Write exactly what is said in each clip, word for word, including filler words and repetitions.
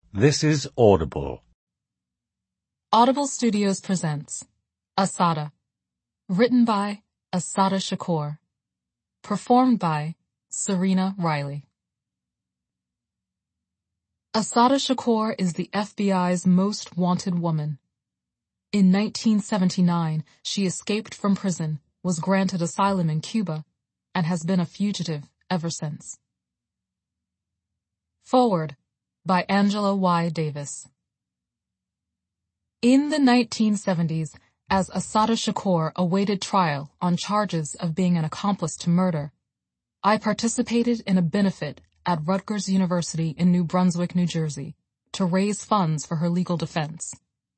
This is Audible. Audible Studios presents Assata, written by Assata Shakur, performed by Serena Riley. Assata Shakur is the F B I's most wanted woman. In nineteen seventy-nine, she escaped from prison, was granted asylum in Cuba, and has been a fugitive ever since. Forward by Angela Y. Davis. In the nineteen seventies, as Assata Shakur awaited trial on charges of being an accomplice to murder, I participated in a benefit at Rutgers University in New Brunswick, New Jersey, to raise funds for her legal defense.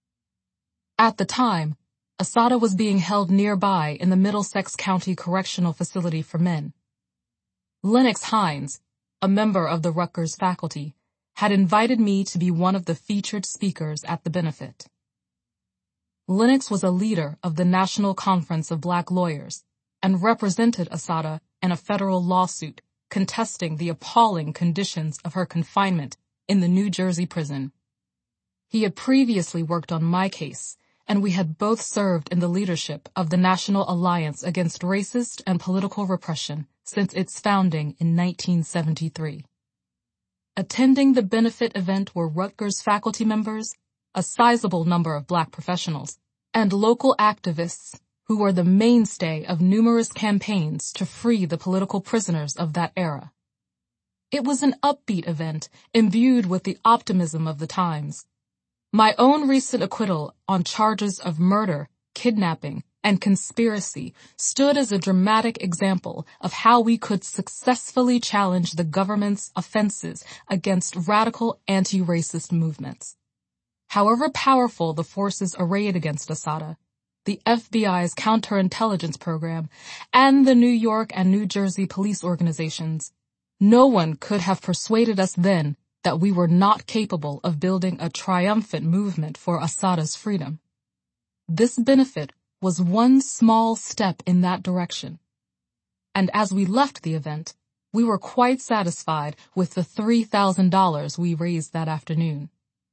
At the time, Assata was being held nearby in the Middlesex County Correctional Facility for Men. Lennox Hines, a member of the Rutgers faculty, had invited me to be one of the featured speakers at the benefit. Lennox was a leader of the National Conference of Black Lawyers and represented Assata in a federal lawsuit contesting the appalling conditions of her confinement in the New Jersey prison. He had previously worked on my case, and we had both served in the leadership of the National Alliance Against Racist and Political Repression since its founding in nineteen seventy-three. Attending the benefit event were Rutgers faculty members, a sizable number of black professionals, and local activists who were the mainstay of numerous campaigns to free the political prisoners of that era. It was an upbeat event, imbued with the optimism of the times. My own recent acquittal on charges of murder, kidnapping, and conspiracy stood as a dramatic example of how we could successfully challenge the government's offenses against radical anti-racist movements. However powerful the forces arrayed against Assata, the F B I's counterintelligence program, and the New York and New Jersey police organizations, no one could have persuaded us then that we were not capable of building a triumphant movement for Assata's freedom. This benefit was one small step in that direction. And as we left the event, we were quite satisfied with the three thousand dollars we raised that afternoon.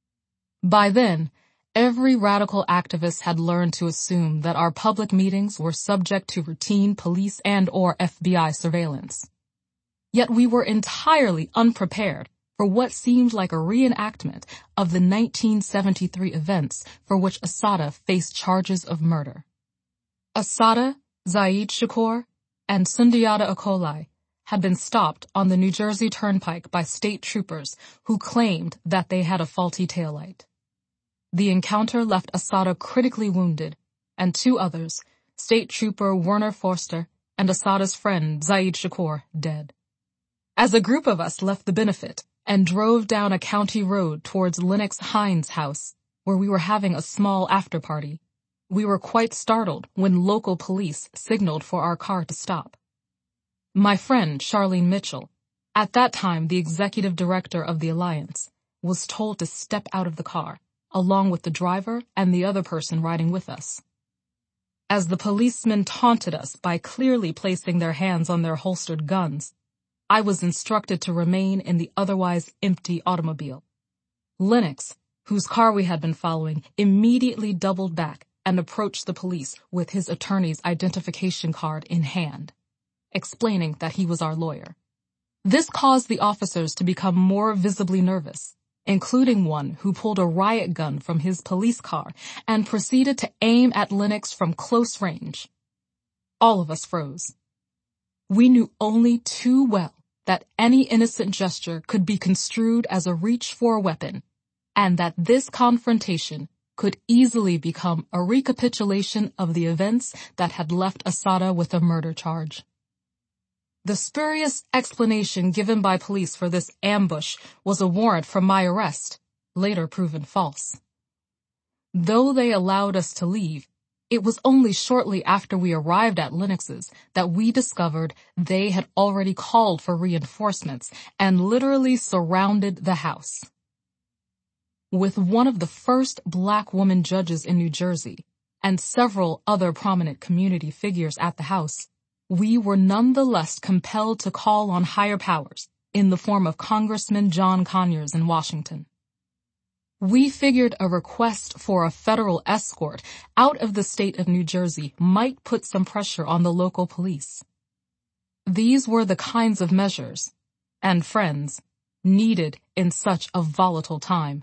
By then, every radical activist had learned to assume that our public meetings were subject to routine police and or F B I surveillance. Yet we were entirely unprepared for what seemed like a reenactment of the nineteen seventy-three events for which Assata faced charges of murder. Assata, Zaid Shakur, and Sundiata Acoli had been stopped on the New Jersey Turnpike by state troopers who claimed that they had a faulty taillight. The encounter left Assata critically wounded, and two others, State Trooper Werner Forster and Assata's friend Zaid Shakur, dead. As a group of us left the benefit and drove down a county road towards Lennox Hines' house, where we were having a small after-party, we were quite startled when local police signaled for our car to stop. My friend, Charlene Mitchell, at that time the executive director of the Alliance, was told to step out of the car, along with the driver and the other person riding with us. As the policemen taunted us by clearly placing their hands on their holstered guns, I was instructed to remain in the otherwise empty automobile. Lennox, whose car we had been following, immediately doubled back and approached the police with his attorney's identification card in hand, explaining that he was our lawyer. This caused the officers to become more visibly nervous, including one who pulled a riot gun from his police car and proceeded to aim at Lennox from close range. All of us froze. We knew only too well that any innocent gesture could be construed as a reach for a weapon, and that this confrontation could easily become a recapitulation of the events that had left Assata with a murder charge. The spurious explanation given by police for this ambush was a warrant for my arrest, later proven false. Though they allowed us to leave, it was only shortly after we arrived at Lennox's that we discovered they had already called for reinforcements and literally surrounded the house. With one of the first black woman judges in New Jersey and several other prominent community figures at the house, we were nonetheless compelled to call on higher powers in the form of Congressman John Conyers in Washington. We figured a request for a federal escort out of the state of New Jersey might put some pressure on the local police. These were the kinds of measures, and friends, needed in such a volatile time.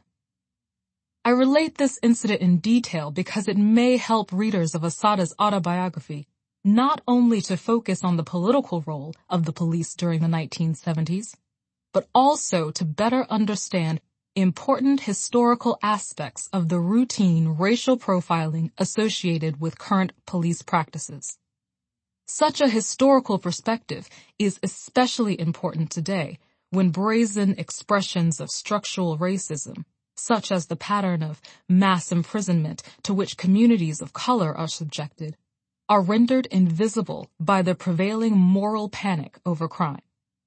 I relate this incident in detail because it may help readers of Assata's autobiography not only to focus on the political role of the police during the nineteen seventies, but also to better understand important historical aspects of the routine racial profiling associated with current police practices. Such a historical perspective is especially important today when brazen expressions of structural racism, such as the pattern of mass imprisonment to which communities of color are subjected, are rendered invisible by the prevailing moral panic over crime.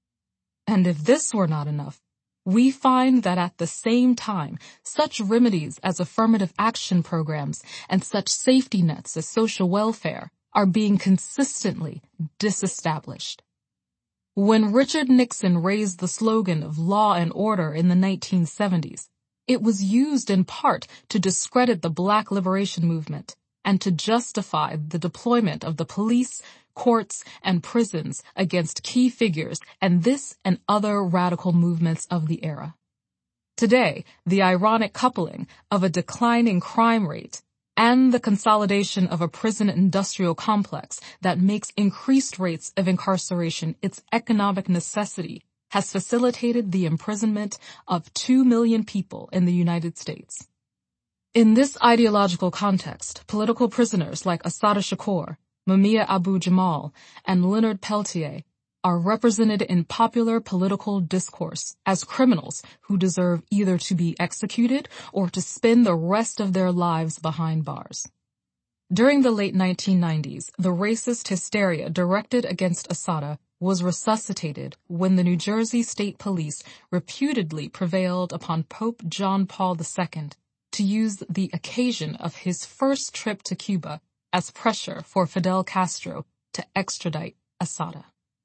And if this were not enough, we find that at the same time, such remedies as affirmative action programs and such safety nets as social welfare are being consistently disestablished. When Richard Nixon raised the slogan of law and order in the nineteen seventies, it was used in part to discredit the Black liberation movement and to justify the deployment of the police, courts, and prisons against key figures and this and other radical movements of the era. Today, the ironic coupling of a declining crime rate and the consolidation of a prison industrial complex that makes increased rates of incarceration its economic necessity has facilitated the imprisonment of two million people in the United States. In this ideological context, political prisoners like Assata Shakur, Mumia Abu-Jamal, and Leonard Peltier are represented in popular political discourse as criminals who deserve either to be executed or to spend the rest of their lives behind bars. During the late nineteen nineties, the racist hysteria directed against Assata was resuscitated when the New Jersey State Police reputedly prevailed upon Pope John Paul the Second to use the occasion of his first trip to Cuba as pressure for Fidel Castro to extradite Assata.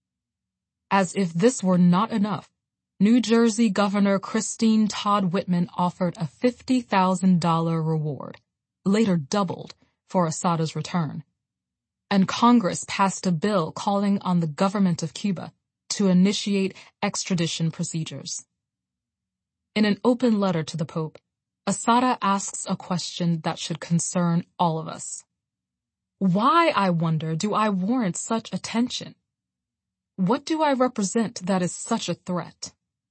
As if this were not enough, New Jersey Governor Christine Todd Whitman offered a fifty thousand dollars reward, later doubled, for Assata's return. And Congress passed a bill calling on the government of Cuba to initiate extradition procedures. In an open letter to the Pope, Assata asks a question that should concern all of us. Why, I wonder, do I warrant such attention? What do I represent that is such a threat?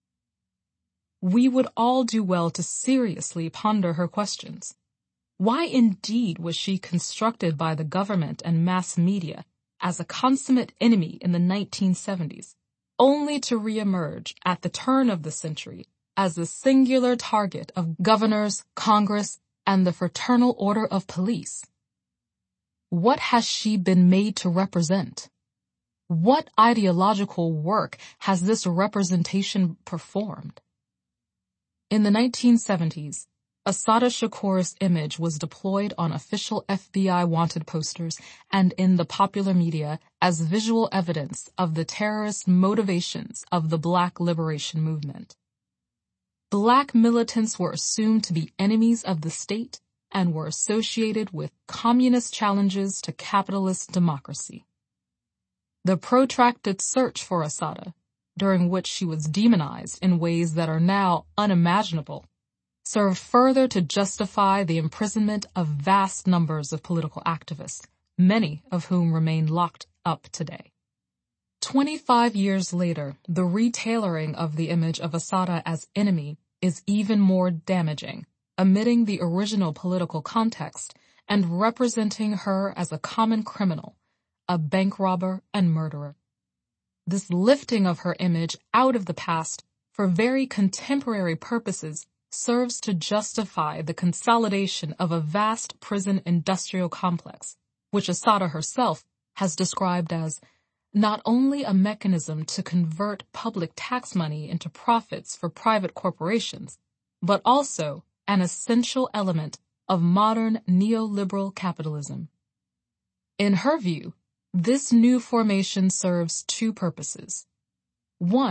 We would all do well to seriously ponder her questions. Why indeed was she constructed by the government and mass media as a consummate enemy in the nineteen seventies, only to reemerge at the turn of the century as the singular target of governors, Congress, and the Fraternal Order of Police? What has she been made to represent? What ideological work has this representation performed? In the nineteen seventies, Assata Shakur's image was deployed on official F B I wanted posters and in the popular media as visual evidence of the terrorist motivations of the Black liberation movement. Black militants were assumed to be enemies of the state and were associated with communist challenges to capitalist democracy. The protracted search for Assata, during which she was demonized in ways that are now unimaginable, served further to justify the imprisonment of vast numbers of political activists, many of whom remain locked up today. Twenty-five years later, the retailoring of the image of Assata as enemy is even more damaging, omitting the original political context and representing her as a common criminal, a bank robber and murderer. This lifting of her image out of the past for very contemporary purposes serves to justify the consolidation of a vast prison industrial complex, which Assata herself has described as not only a mechanism to convert public tax money into profits for private corporations, but also an essential element of modern neoliberal capitalism. In her view, this new formation serves two purposes. One,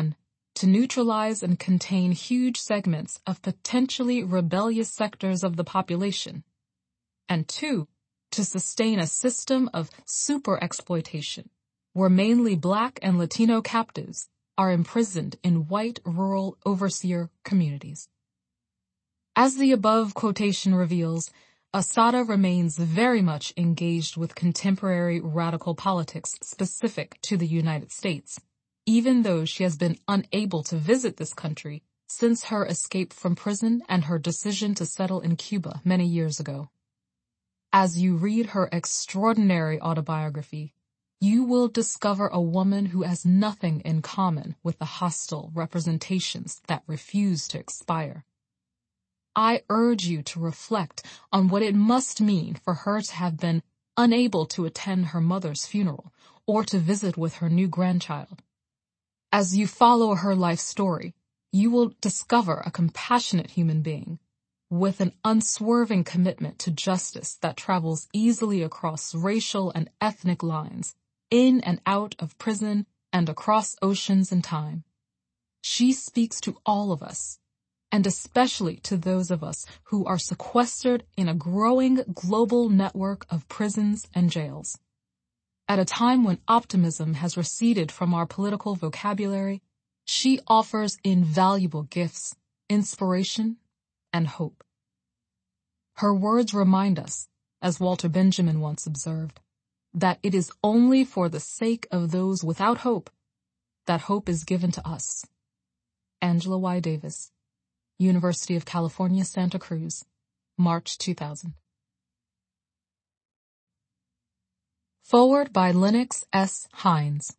to neutralize and contain huge segments of potentially rebellious sectors of the population, and two, to sustain a system of super-exploitation, where mainly Black and Latino captives are imprisoned in white rural overseer communities. As the above quotation reveals, Assata remains very much engaged with contemporary radical politics specific to the United States, even though she has been unable to visit this country since her escape from prison and her decision to settle in Cuba many years ago. As you read her extraordinary autobiography, you will discover a woman who has nothing in common with the hostile representations that refuse to expire. I urge you to reflect on what it must mean for her to have been unable to attend her mother's funeral or to visit with her new grandchild. As you follow her life story, you will discover a compassionate human being with an unswerving commitment to justice that travels easily across racial and ethnic lines, in and out of prison and across oceans and time. She speaks to all of us, and especially to those of us who are sequestered in a growing global network of prisons and jails. At a time when optimism has receded from our political vocabulary, she offers invaluable gifts, inspiration, and hope. Her words remind us, as Walter Benjamin once observed, that it is only for the sake of those without hope that hope is given to us. Angela Y. Davis, University of California, Santa Cruz, March two thousand. Forward by Lennox S. Hines.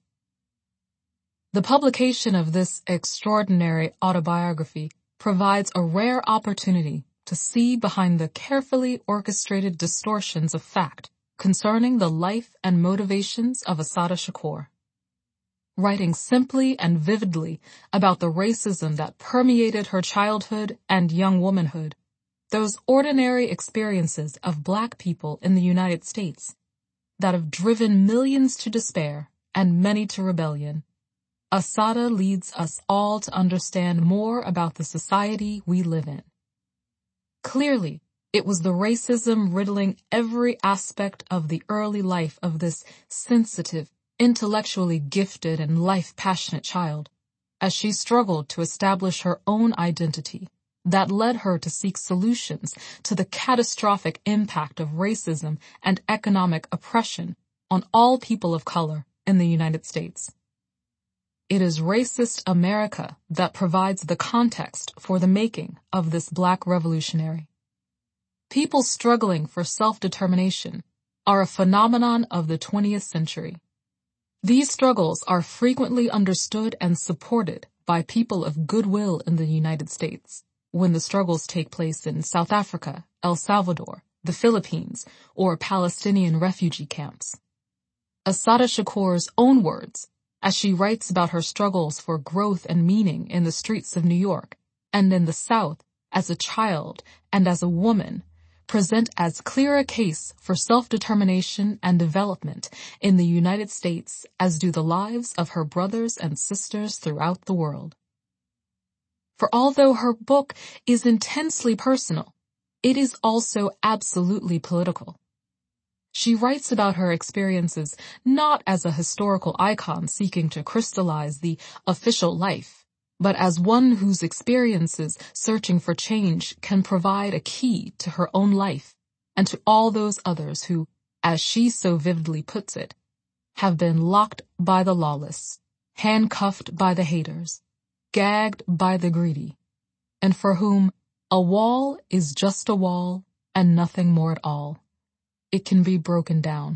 The publication of this extraordinary autobiography provides a rare opportunity to see behind the carefully orchestrated distortions of fact concerning the life and motivations of Assata Shakur. Writing simply and vividly about the racism that permeated her childhood and young womanhood, those ordinary experiences of Black people in the United States that have driven millions to despair and many to rebellion, Assata leads us all to understand more about the society we live in. Clearly, it was the racism riddling every aspect of the early life of this sensitive, intellectually gifted and life-passionate child, as she struggled to establish her own identity, that led her to seek solutions to the catastrophic impact of racism and economic oppression on all people of color in the United States. It is racist America that provides the context for the making of this Black revolutionary. People struggling for self-determination are a phenomenon of the twentieth century. These struggles are frequently understood and supported by people of goodwill in the United States when the struggles take place in South Africa, El Salvador, the Philippines, or Palestinian refugee camps. Assata Shakur's own words, as she writes about her struggles for growth and meaning in the streets of New York and in the South as a child and as a woman, present as clear a case for self-determination and development in the United States as do the lives of her brothers and sisters throughout the world. For although her book is intensely personal, it is also absolutely political. She writes about her experiences not as a historical icon seeking to crystallize the official life, but as one whose experiences searching for change can provide a key to her own life and to all those others who, as she so vividly puts it, have been locked by the lawless, handcuffed by the haters, gagged by the greedy, and for whom a wall is just a wall and nothing more at all. It can be broken down.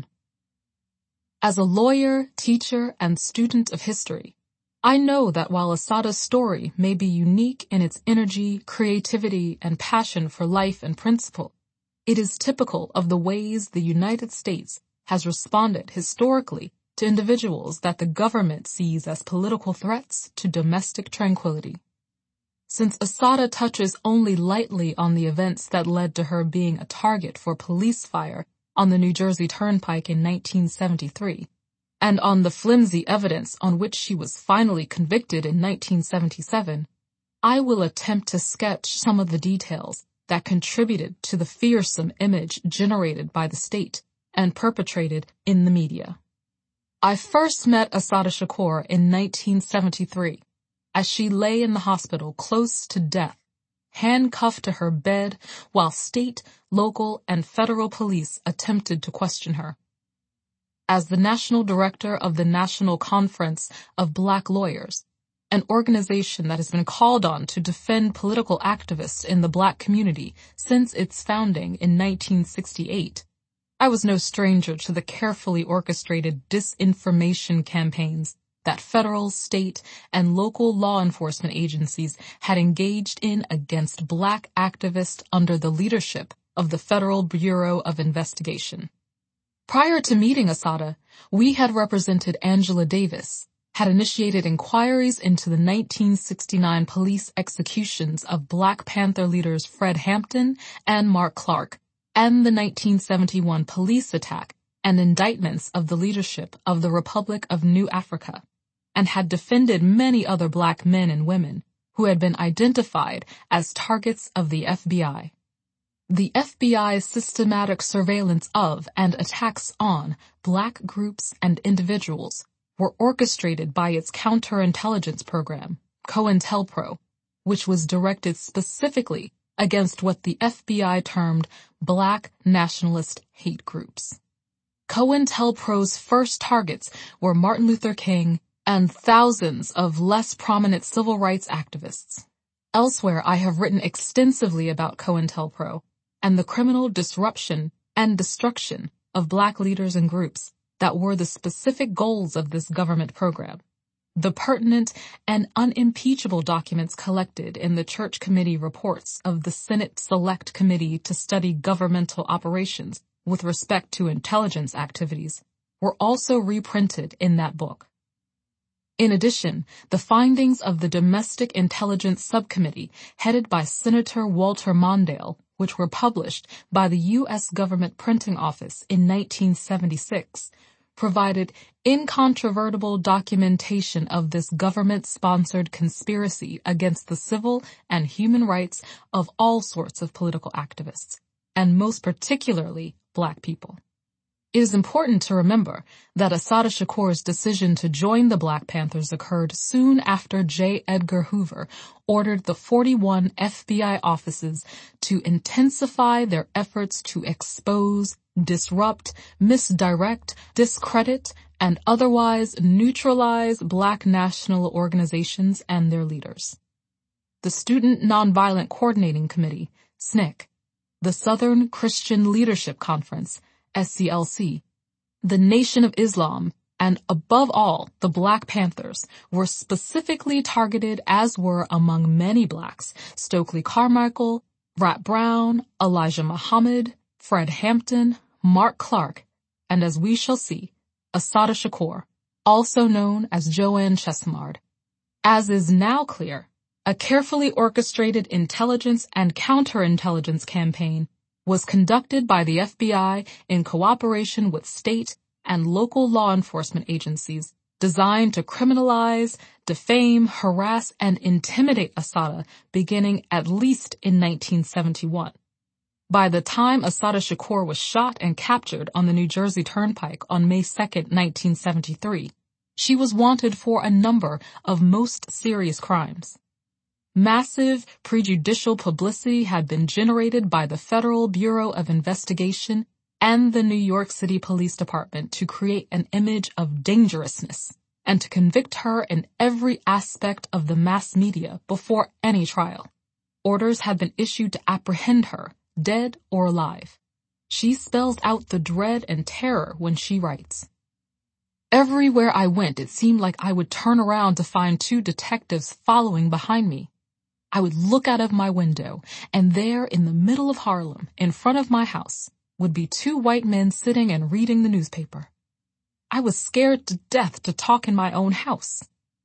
As a lawyer, teacher, and student of history, I know that while Assata's story may be unique in its energy, creativity, and passion for life and principle, it is typical of the ways the United States has responded historically to individuals that the government sees as political threats to domestic tranquility. Since Assata touches only lightly on the events that led to her being a target for police fire on the New Jersey Turnpike in nineteen seventy-three, and on the flimsy evidence on which she was finally convicted in nineteen seventy-seven, I will attempt to sketch some of the details that contributed to the fearsome image generated by the state and perpetrated in the media. I first met Assata Shakur in nineteen seventy-three, as she lay in the hospital close to death, handcuffed to her bed while state, local, and federal police attempted to question her. As the national director of the National Conference of Black Lawyers, an organization that has been called on to defend political activists in the Black community since its founding in nineteen sixty-eight, I was no stranger to the carefully orchestrated disinformation campaigns that federal, state, and local law enforcement agencies had engaged in against Black activists under the leadership of the Federal Bureau of Investigation. Prior to meeting Assata, we had represented Angela Davis, had initiated inquiries into the nineteen sixty-nine police executions of Black Panther leaders Fred Hampton and Mark Clark, and the nineteen seventy-one police attack and indictments of the leadership of the Republic of New Africa, and had defended many other Black men and women who had been identified as targets of the F B I. The F B I's systematic surveillance of and attacks on Black groups and individuals were orchestrated by its counterintelligence program, COINTELPRO, which was directed specifically against what the F B I termed Black nationalist hate groups. COINTELPRO's first targets were Martin Luther King and thousands of less prominent civil rights activists. Elsewhere, I have written extensively about COINTELPRO and the criminal disruption and destruction of Black leaders and groups that were the specific goals of this government program. The pertinent and unimpeachable documents collected in the Church Committee reports of the Senate Select Committee to study governmental operations with respect to intelligence activities were also reprinted in that book. In addition, the findings of the Domestic Intelligence Subcommittee headed by Senator Walter Mondale, which were published by the U S Government Printing Office in nineteen seventy-six, provided incontrovertible documentation of this government-sponsored conspiracy against the civil and human rights of all sorts of political activists, and most particularly Black people. It is important to remember that Assata Shakur's decision to join the Black Panthers occurred soon after J. Edgar Hoover ordered the forty-one F B I offices to intensify their efforts to expose, disrupt, misdirect, discredit, and otherwise neutralize Black national organizations and their leaders. The Student Nonviolent Coordinating Committee, S N C C, the Southern Christian Leadership Conference, S C L C, the Nation of Islam, and above all, the Black Panthers were specifically targeted, as were among many Blacks, Stokely Carmichael, Rat Brown, Elijah Muhammad, Fred Hampton, Mark Clark, and as we shall see, Assata Shakur, also known as Joanne Chesimard. As is now clear, a carefully orchestrated intelligence and counterintelligence campaign was conducted by the F B I in cooperation with state and local law enforcement agencies designed to criminalize, defame, harass, and intimidate Assata beginning at least in nineteen seventy-one. By the time Assata Shakur was shot and captured on the New Jersey Turnpike on May second, nineteen seventy-three, she was wanted for a number of most serious crimes. Massive prejudicial publicity had been generated by the Federal Bureau of Investigation and the New York City Police Department to create an image of dangerousness and to convict her in every aspect of the mass media before any trial. Orders had been issued to apprehend her, dead or alive. She spells out the dread and terror when she writes, "Everywhere I went, it seemed like I would turn around to find two detectives following behind me. I would look out of my window, and there in the middle of Harlem, in front of my house, would be two white men sitting and reading the newspaper. I was scared to death to talk in my own house."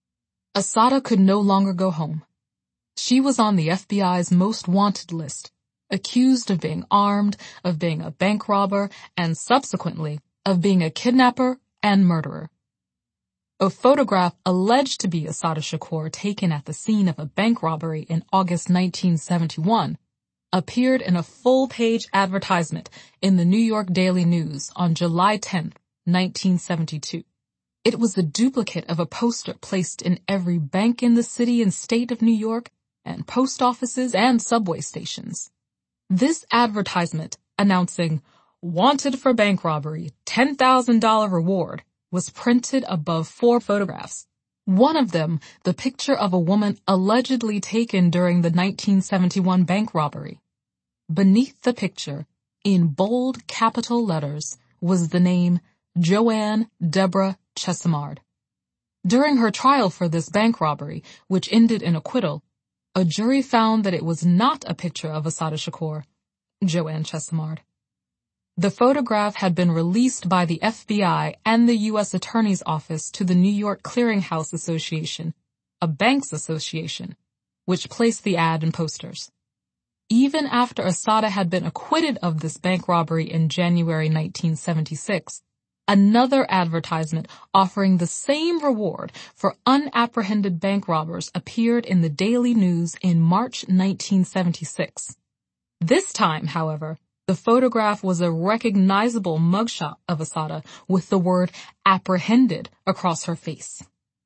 Assata could no longer go home. She was on the F B I's most wanted list, accused of being armed, of being a bank robber, and subsequently of being a kidnapper and murderer. A photograph alleged to be Assata Shakur taken at the scene of a bank robbery in August nineteen seventy-one appeared in a full-page advertisement in the New York Daily News on July tenth, nineteen seventy-two. It was a duplicate of a poster placed in every bank in the city and state of New York and post offices and subway stations. This advertisement announcing, "Wanted for bank robbery, ten thousand dollars reward," was printed above four photographs. One of them, the picture of a woman allegedly taken during the nineteen seventy-one bank robbery. Beneath the picture, in bold capital letters, was the name Joanne Deborah Chesimard. During her trial for this bank robbery, which ended in acquittal, a jury found that it was not a picture of Assata Shakur, Joanne Chesimard. The photograph had been released by the F B I and the U S Attorney's Office to the New York Clearinghouse Association, a banks association, which placed the ad in posters. Even after Assata had been acquitted of this bank robbery in January nineteen seventy-six, another advertisement offering the same reward for unapprehended bank robbers appeared in the Daily News in March nineteen seventy-six. This time, however, the photograph was a recognizable mugshot of Assata with the word apprehended across her face.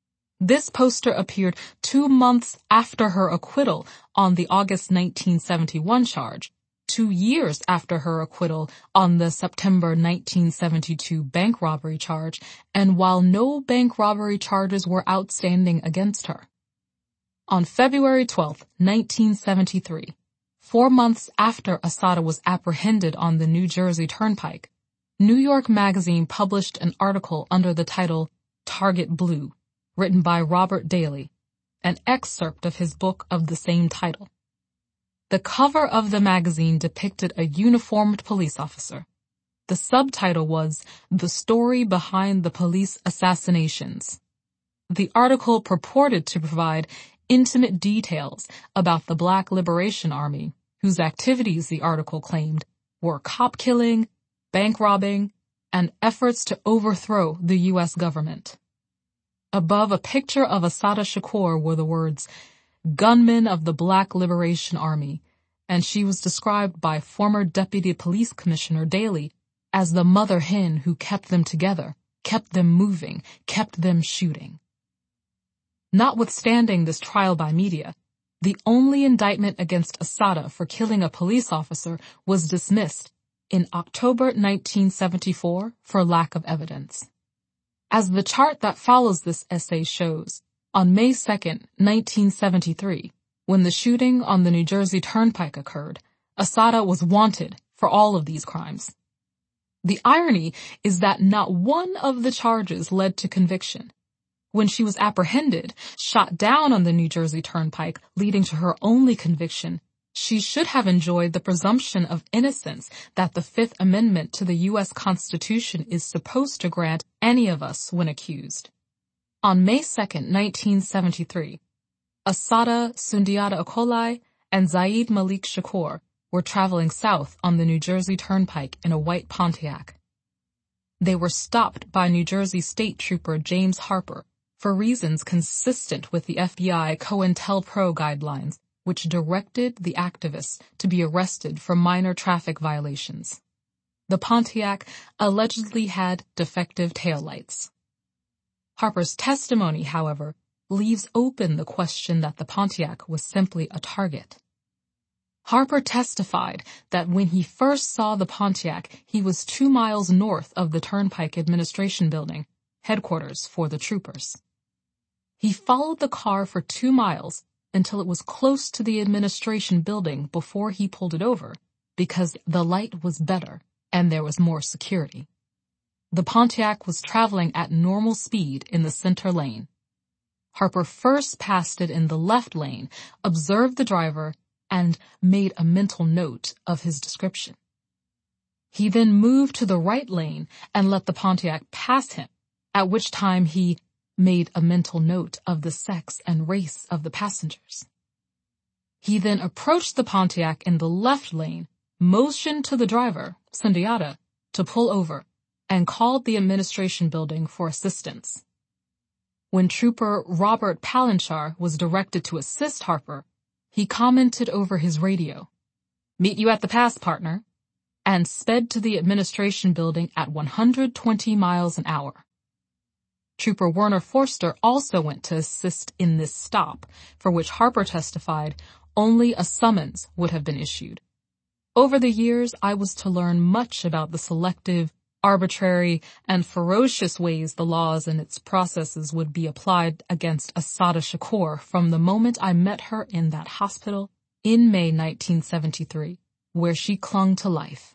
This poster appeared two months after her acquittal on the August nineteen seventy-one charge, two years after her acquittal on the September nineteen seventy-two bank robbery charge, and while no bank robbery charges were outstanding against her. On February twelfth, nineteen seventy-three, four months after Assata was apprehended on the New Jersey Turnpike, New York Magazine published an article under the title Target Blue, written by Robert Daly, an excerpt of his book of the same title. The cover of the magazine depicted a uniformed police officer. The subtitle was The Story Behind the Police Assassinations. The article purported to provide intimate details about the Black Liberation Army, whose activities, the article claimed, were cop killing, bank robbing, and efforts to overthrow the U S government. Above a picture of Assata Shakur were the words, "Gunmen of the Black Liberation Army," and she was described by former Deputy Police Commissioner Daly as the mother hen who kept them together, kept them moving, kept them shooting. Notwithstanding this trial by media, the only indictment against Assata for killing a police officer was dismissed in October nineteen seventy-four for lack of evidence. As the chart that follows this essay shows, on May second, nineteen seventy-three, when the shooting on the New Jersey Turnpike occurred, Assata was wanted for all of these crimes. The irony is that not one of the charges led to conviction. When she was apprehended, shot down on the New Jersey Turnpike, leading to her only conviction, she should have enjoyed the presumption of innocence that the Fifth Amendment to the U S Constitution is supposed to grant any of us when accused. On May second, nineteen seventy-three, Assata Sundiata Acoli and Zaid Malik Shakur were traveling south on the New Jersey Turnpike in a white Pontiac. They were stopped by New Jersey State Trooper James Harper for reasons consistent with the F B I COINTELPRO guidelines, which directed the activists to be arrested for minor traffic violations. The Pontiac allegedly had defective taillights. Harper's testimony, however, leaves open the question that the Pontiac was simply a target. Harper testified that when he first saw the Pontiac, he was two miles north of the Turnpike Administration Building, headquarters for the troopers. He followed the car for two miles until it was close to the administration building before he pulled it over, because the light was better and there was more security. The Pontiac was traveling at normal speed in the center lane. Harper first passed it in the left lane, observed the driver, and made a mental note of his description. He then moved to the right lane and let the Pontiac pass him, at which time he made a mental note of the sex and race of the passengers. He then approached the Pontiac in the left lane, motioned to the driver, Sundiata, to pull over, and called the administration building for assistance. When Trooper Robert Palanchar was directed to assist Harper, he commented over his radio, "Meet you at the pass, partner," and sped to the administration building at one hundred twenty miles an hour. Trooper Werner Forster also went to assist in this stop, for which Harper testified only a summons would have been issued. Over the years, I was to learn much about the selective, arbitrary, and ferocious ways the laws and its processes would be applied against Assata Shakur from the moment I met her in that hospital in May nineteen seventy-three, where she clung to life.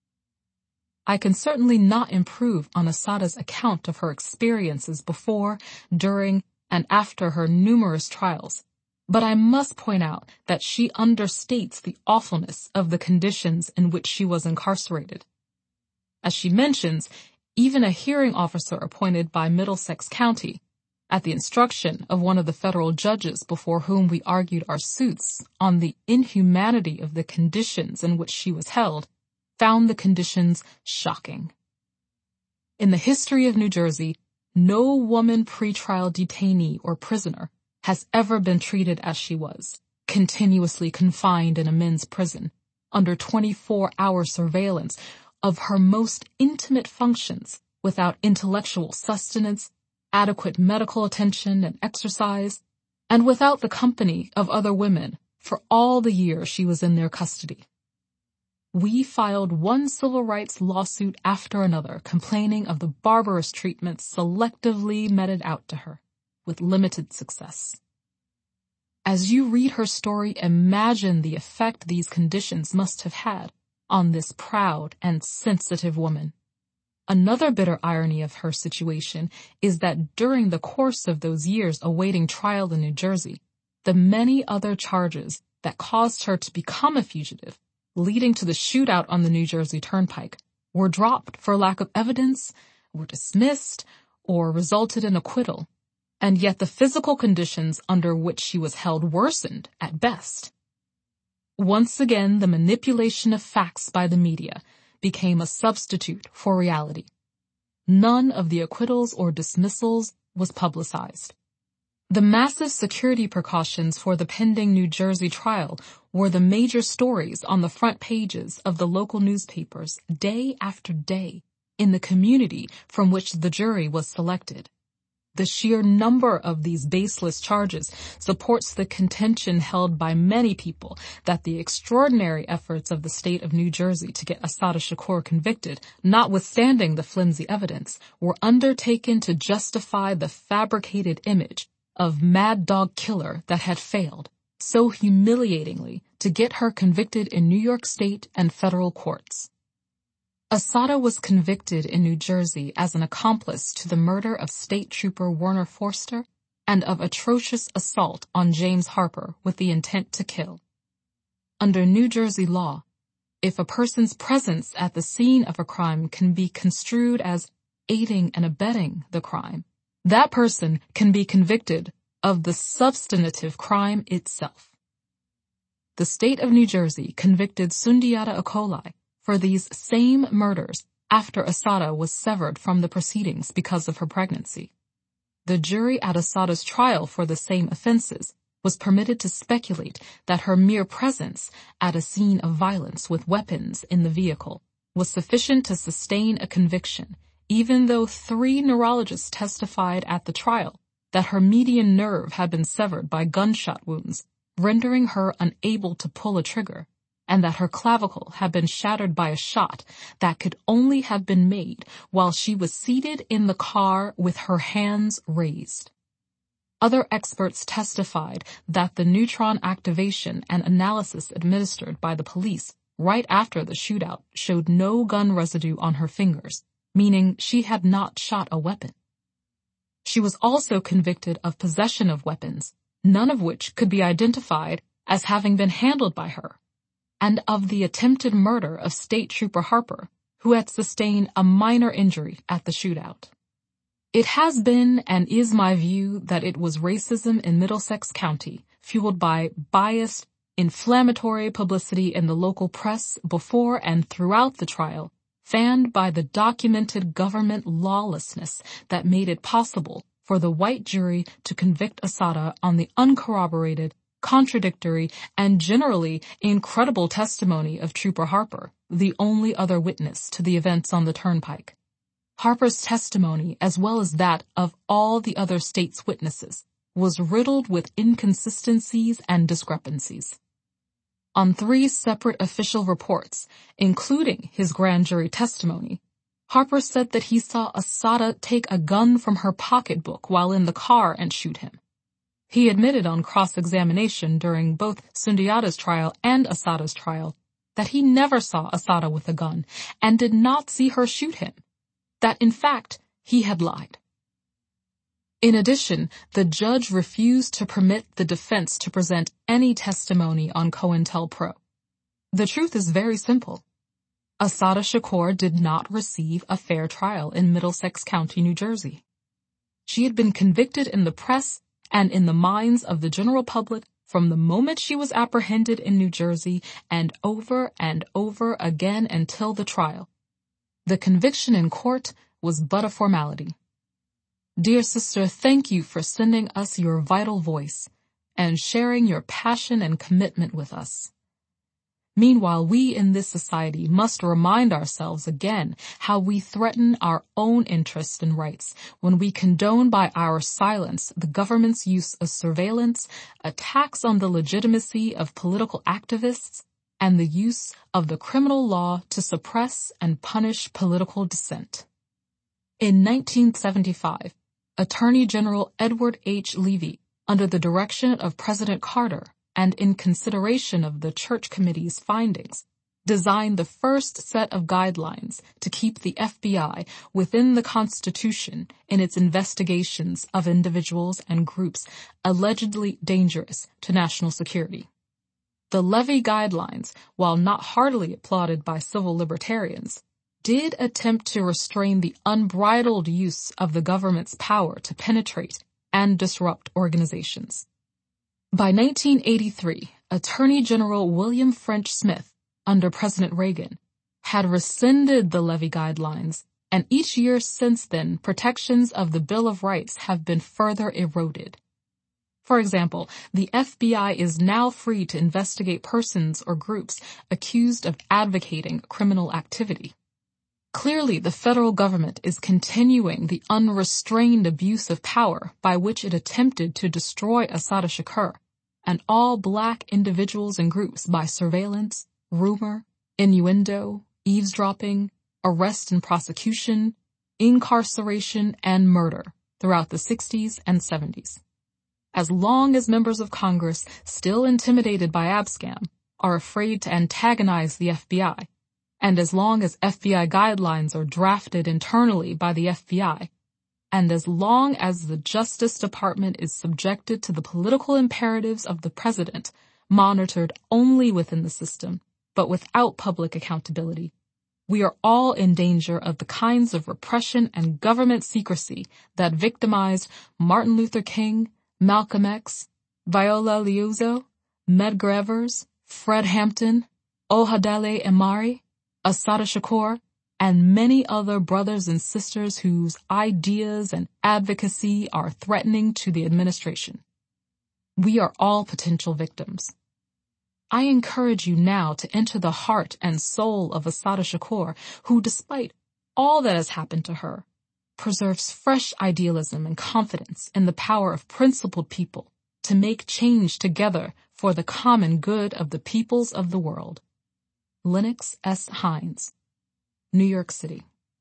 I can certainly not improve on Assata's account of her experiences before, during, and after her numerous trials, but I must point out that she understates the awfulness of the conditions in which she was incarcerated. As she mentions, even a hearing officer appointed by Middlesex County, at the instruction of one of the federal judges before whom we argued our suits on the inhumanity of the conditions in which she was held, found the conditions shocking. In the history of New Jersey, no woman pretrial detainee or prisoner has ever been treated as she was, continuously confined in a men's prison, under twenty-four hour surveillance of her most intimate functions, without intellectual sustenance, adequate medical attention and exercise, and without the company of other women for all the years she was in their custody. We filed one civil rights lawsuit after another complaining of the barbarous treatment selectively meted out to her, with limited success. As you read her story, imagine the effect these conditions must have had on this proud and sensitive woman. Another bitter irony of her situation is that during the course of those years awaiting trial in New Jersey, the many other charges that caused her to become a fugitive, leading to the shootout on the New Jersey Turnpike, were dropped for lack of evidence, were dismissed, or resulted in acquittal, and yet the physical conditions under which she was held worsened at best. Once again, the manipulation of facts by the media became a substitute for reality. None of the acquittals or dismissals was publicized. The massive security precautions for the pending New Jersey trial were the major stories on the front pages of the local newspapers day after day in the community from which the jury was selected. The sheer number of these baseless charges supports the contention held by many people that the extraordinary efforts of the state of New Jersey to get Assata Shakur convicted, notwithstanding the flimsy evidence, were undertaken to justify the fabricated image of mad dog killer that had failed so humiliatingly to get her convicted in New York State and federal courts. Assata was convicted in New Jersey as an accomplice to the murder of State Trooper Werner Forster and of atrocious assault on James Harper with the intent to kill. Under New Jersey law, if a person's presence at the scene of a crime can be construed as aiding and abetting the crime, that person can be convicted of the substantive crime itself. The state of New Jersey convicted Sundiata Acoli for these same murders after Assata was severed from the proceedings because of her pregnancy. The jury at Assata's trial for the same offenses was permitted to speculate that her mere presence at a scene of violence with weapons in the vehicle was sufficient to sustain a conviction, even though three neurologists testified at the trial that her median nerve had been severed by gunshot wounds, rendering her unable to pull a trigger, and that her clavicle had been shattered by a shot that could only have been made while she was seated in the car with her hands raised. Other experts testified that the neutron activation and analysis administered by the police right after the shootout showed no gun residue on her fingers, meaning she had not shot a weapon. She was also convicted of possession of weapons, none of which could be identified as having been handled by her, and of the attempted murder of State Trooper Harper, who had sustained a minor injury at the shootout. It has been and is my view that it was racism in Middlesex County, fueled by biased, inflammatory publicity in the local press before and throughout the trial, fanned by the documented government lawlessness that made it possible for the white jury to convict Assata on the uncorroborated, contradictory, and generally incredible testimony of Trooper Harper, the only other witness to the events on the turnpike. Harper's testimony, as well as that of all the other state's witnesses, was riddled with inconsistencies and discrepancies. On three separate official reports, including his grand jury testimony, Harper said that he saw Assata take a gun from her pocketbook while in the car and shoot him. He admitted on cross-examination during both Sundiata's trial and Assata's trial that he never saw Assata with a gun and did not see her shoot him, that in fact he had lied. In addition, the judge refused to permit the defense to present any testimony on COINTELPRO. The truth is very simple. Assata Shakur did not receive a fair trial in Middlesex County, New Jersey. She had been convicted in the press and in the minds of the general public from the moment she was apprehended in New Jersey and over and over again until the trial. The conviction in court was but a formality. Dear sister, thank you for sending us your vital voice and sharing your passion and commitment with us. Meanwhile, we in this society must remind ourselves again how we threaten our own interests and rights when we condone by our silence the government's use of surveillance, attacks on the legitimacy of political activists, and the use of the criminal law to suppress and punish political dissent. In nineteen seventy-five, Attorney General Edward H. Levy, under the direction of President Carter and in consideration of the Church Committee's findings, designed the first set of guidelines to keep the F B I within the Constitution in its investigations of individuals and groups allegedly dangerous to national security. The Levy Guidelines, while not heartily applauded by civil libertarians, did attempt to restrain the unbridled use of the government's power to penetrate and disrupt organizations. By nineteen eighty-three, Attorney General William French Smith, under President Reagan, had rescinded the Levy Guidelines, and each year since then, protections of the Bill of Rights have been further eroded. For example, the F B I is now free to investigate persons or groups accused of advocating criminal activity. Clearly, the federal government is continuing the unrestrained abuse of power by which it attempted to destroy Assata Shakur and all black individuals and groups by surveillance, rumor, innuendo, eavesdropping, arrest and prosecution, incarceration, and murder throughout the sixties and seventies. As long as members of Congress, still intimidated by Abscam, are afraid to antagonize the F B I, and as long as F B I guidelines are drafted internally by the F B I, and as long as the Justice Department is subjected to the political imperatives of the president, monitored only within the system, but without public accountability, we are all in danger of the kinds of repression and government secrecy that victimized Martin Luther King, Malcolm X, Viola Liuzzo, Medgar Evers, Fred Hampton, Ohadele Emari, Assata Shakur, and many other brothers and sisters whose ideas and advocacy are threatening to the administration. We are all potential victims. I encourage you now to enter the heart and soul of Assata Shakur, who, despite all that has happened to her, preserves fresh idealism and confidence in the power of principled people to make change together for the common good of the peoples of the world. Lennox S. Hines, New York City.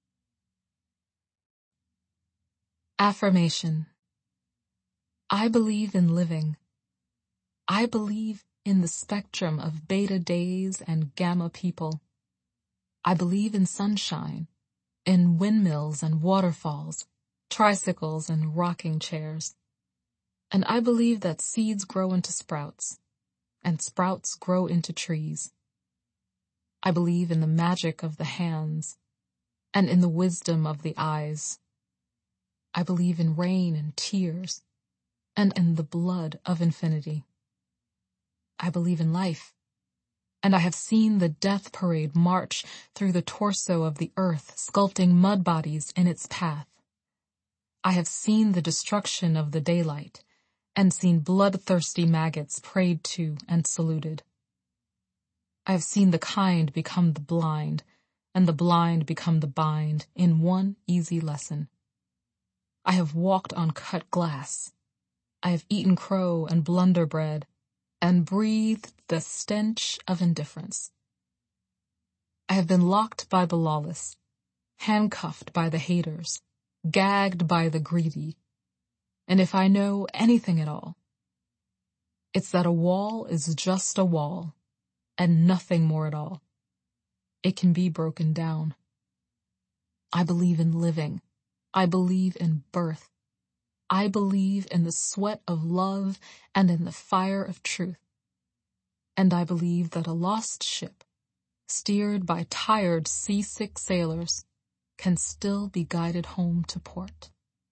Affirmation. I believe in living. I believe in the spectrum of beta days and gamma people. I believe in sunshine, in windmills and waterfalls, tricycles and rocking chairs. And I believe that seeds grow into sprouts, and sprouts grow into trees. I believe in the magic of the hands, and in the wisdom of the eyes. I believe in rain and tears, and in the blood of infinity. I believe in life, and I have seen the death parade march through the torso of the earth, sculpting mud bodies in its path. I have seen the destruction of the daylight, and seen bloodthirsty maggots prayed to and saluted. I have seen the kind become the blind, and the blind become the bind in one easy lesson. I have walked on cut glass. I have eaten crow and blunder bread, and breathed the stench of indifference. I have been locked by the lawless, handcuffed by the haters, gagged by the greedy, and if I know anything at all, it's that a wall is just a wall, and nothing more at all. It can be broken down. I believe in living. I believe in birth. I believe in the sweat of love and in the fire of truth. And I believe that a lost ship, steered by tired, seasick sailors, can still be guided home to port.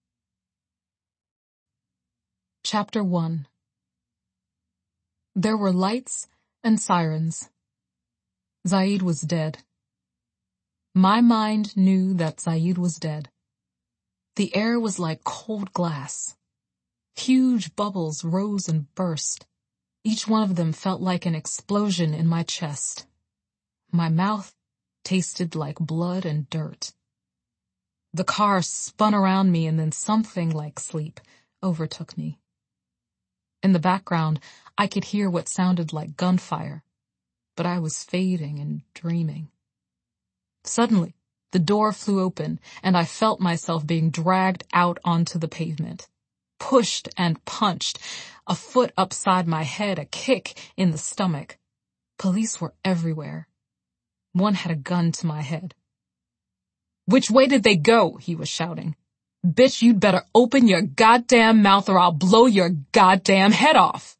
Chapter one. There were lights and sirens. Zaid was dead. My mind knew that Zaid was dead. The air was like cold glass. Huge bubbles rose and burst. Each one of them felt like an explosion in my chest. My mouth tasted like blood and dirt. The car spun around me, and then something like sleep overtook me. In the background, I could hear what sounded like gunfire, but I was fading and dreaming. Suddenly, the door flew open, and I felt myself being dragged out onto the pavement, pushed and punched, a foot upside my head, a kick in the stomach. Police were everywhere. One had a gun to my head. "Which way did they go?" he was shouting. "Bitch, you'd better open your goddamn mouth or I'll blow your goddamn head off."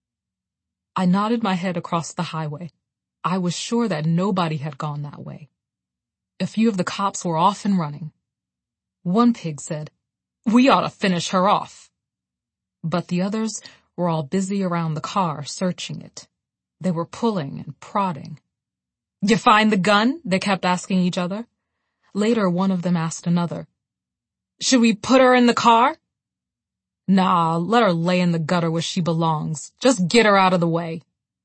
I nodded my head across the highway. I was sure that nobody had gone that way. A few of the cops were off and running. One pig said, "We ought to finish her off." But the others were all busy around the car, searching it. They were pulling and prodding. "You find the gun?" they kept asking each other. Later, one of them asked another, "Should we put her in the car?" "Nah, let her lay in the gutter where she belongs. Just get her out of the way."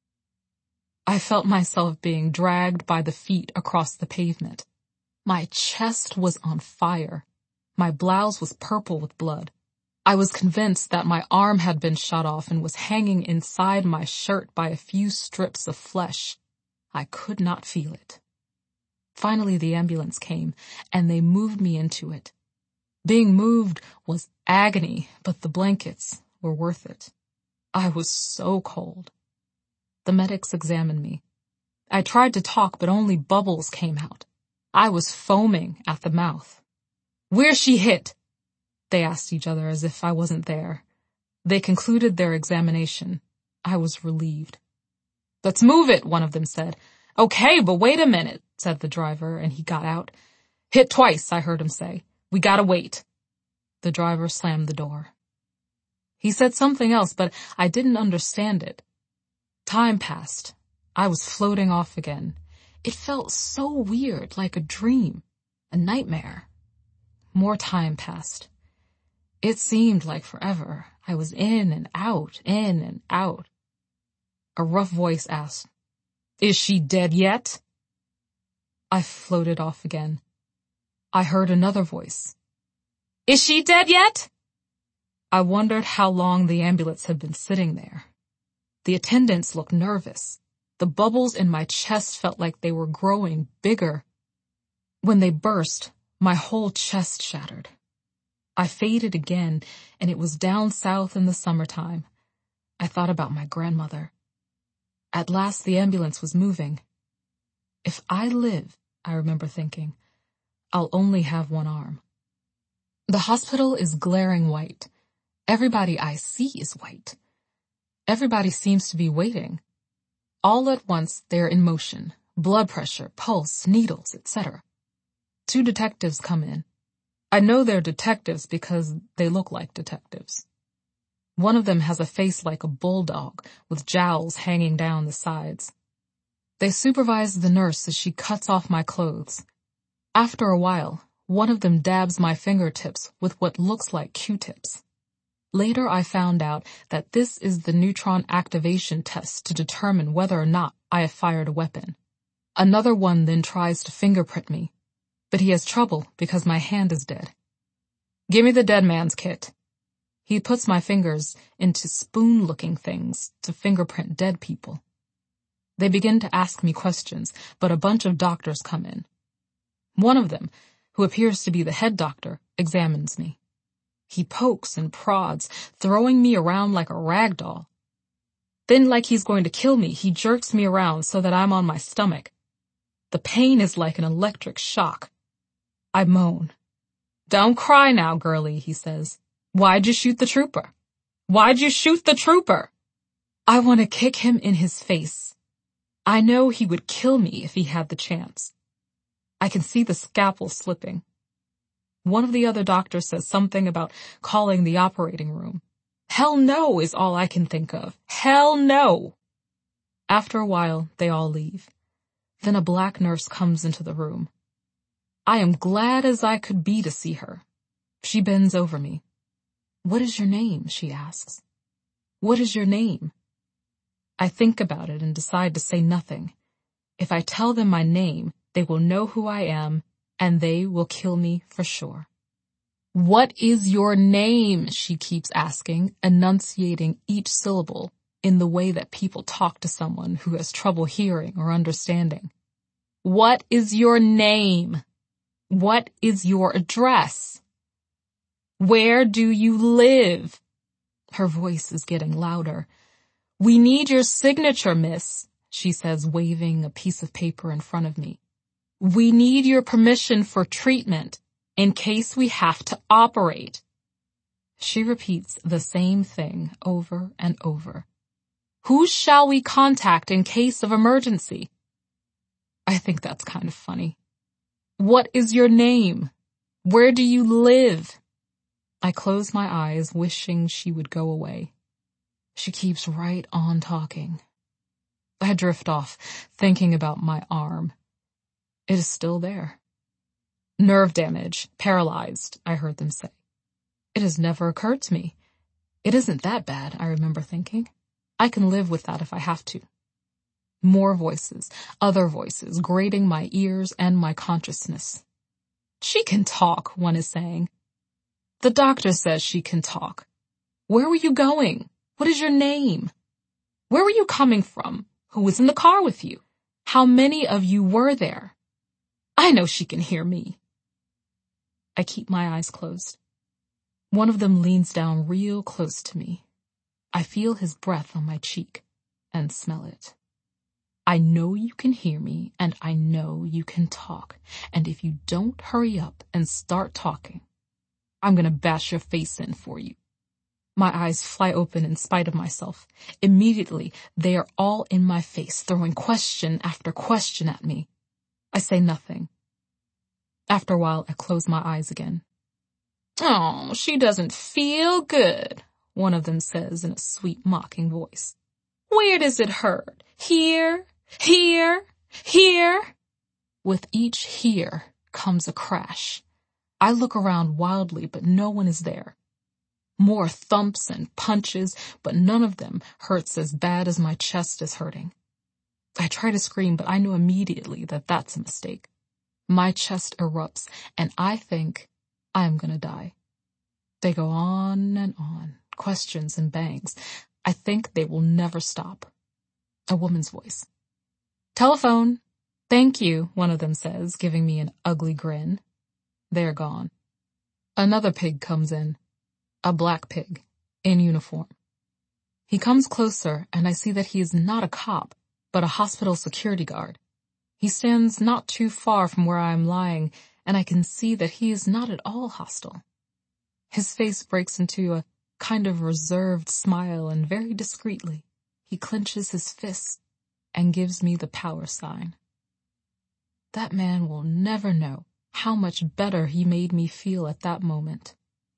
I felt myself being dragged by the feet across the pavement. My chest was on fire. My blouse was purple with blood. I was convinced that my arm had been shot off and was hanging inside my shirt by a few strips of flesh. I could not feel it. Finally, the ambulance came, and they moved me into it. Being moved was agony, but the blankets were worth it. I was so cold. The medics examined me. I tried to talk, but only bubbles came out. I was foaming at the mouth. "Where's she hit?" they asked each other as if I wasn't there. They concluded their examination. I was relieved. "Let's move it," one of them said. "Okay, but wait a minute," said the driver, and he got out. "Hit twice," I heard him say. "We gotta wait." The driver slammed the door. He said something else, but I didn't understand it. Time passed. I was floating off again. It felt so weird, like a dream, a nightmare. More time passed. It seemed like forever. I was in and out, in and out. A rough voice asked, "Is she dead yet?" I floated off again. I heard another voice. "Is she dead yet?" I wondered how long the ambulance had been sitting there. The attendants looked nervous. The bubbles in my chest felt like they were growing bigger. When they burst, my whole chest shattered. I faded again, and it was down south in the summertime. I thought about my grandmother. At last the ambulance was moving. If I live, I remember thinking, I'll only have one arm. The hospital is glaring white. Everybody I see is white. Everybody seems to be waiting. All at once they're in motion, blood pressure, pulse, needles, et cetera. Two detectives come in. I know they're detectives because they look like detectives. One of them has a face like a bulldog with jowls hanging down the sides. They supervise the nurse as she cuts off my clothes. After a while, One of them dabs my fingertips with what looks like Q-tips. Later I found out that this is the neutron activation test to determine whether or not I have fired a weapon. Another one then tries to fingerprint me, but he has trouble because my hand is dead. Give me the dead man's kit. He puts my fingers into spoon-looking things to fingerprint dead people. They begin to ask me questions, but a bunch of doctors come in. One of them, who appears to be the head doctor, examines me. He pokes and prods, throwing me around like a rag doll. Then, like he's going to kill me, he jerks me around so that I'm on my stomach. The pain is like an electric shock. I moan. Don't cry now, girlie, he says. Why'd you shoot the trooper? Why'd you shoot the trooper? I want to kick him in his face. I know he would kill me if he had the chance. I can see the scalpel slipping. One of the other doctors says something about calling the operating room. Hell no is all I can think of. Hell no. After a while, they all leave. Then a black nurse comes into the room. I am glad as I could be to see her. She bends over me. What is your name? She asks. What is your name? I think about it and decide to say nothing. If I tell them my name, they will know who I am, and they will kill me for sure. What is your name? She keeps asking, enunciating each syllable in the way that people talk to someone who has trouble hearing or understanding. What is your name? What is your address? Where do you live? Her voice is getting louder. We need your signature, miss, she says, waving a piece of paper in front of me. We need your permission for treatment in case we have to operate. She repeats the same thing over and over. Who shall we contact in case of emergency? I think that's kind of funny. What is your name? Where do you live? I close my eyes, wishing she would go away. She keeps right on talking. I drift off, thinking about my arm. It is still there. Nerve damage, paralyzed, I heard them say. It has never occurred to me. It isn't that bad, I remember thinking. I can live with that if I have to. More voices, other voices, grating my ears and my consciousness. She can talk, one is saying. The doctor says she can talk. Where were you going? What is your name? Where were you coming from? Who was in the car with you? How many of you were there? I know she can hear me. I keep my eyes closed. One of them leans down real close to me. I feel his breath on my cheek and smell it. I know you can hear me, and I know you can talk, and if you don't hurry up and start talking, I'm gonna bash your face in for you. My eyes fly open in spite of myself. Immediately, they are all in my face, throwing question after question at me. I say nothing. After a while, I close my eyes again. Oh, she doesn't feel good, one of them says in a sweet, mocking voice. Where does it hurt? Here? Here? Here? With each here comes a crash. I look around wildly, but no one is there. More thumps and punches, but none of them hurts as bad as my chest is hurting. I try to scream, but I know immediately that that's a mistake. My chest erupts, and I think I am gonna die. They go on and on, questions and bangs. I think they will never stop. A woman's voice. Telephone. Thank you, one of them says, giving me an ugly grin. They're gone. Another pig comes in. A black pig, in uniform. He comes closer, and I see that he is not a cop, but a hospital security guard. He stands not too far from where I am lying, and I can see that he is not at all hostile. His face breaks into a kind of reserved smile, and very discreetly, he clenches his fists and gives me the power sign. That man will never know how much better he made me feel at that moment.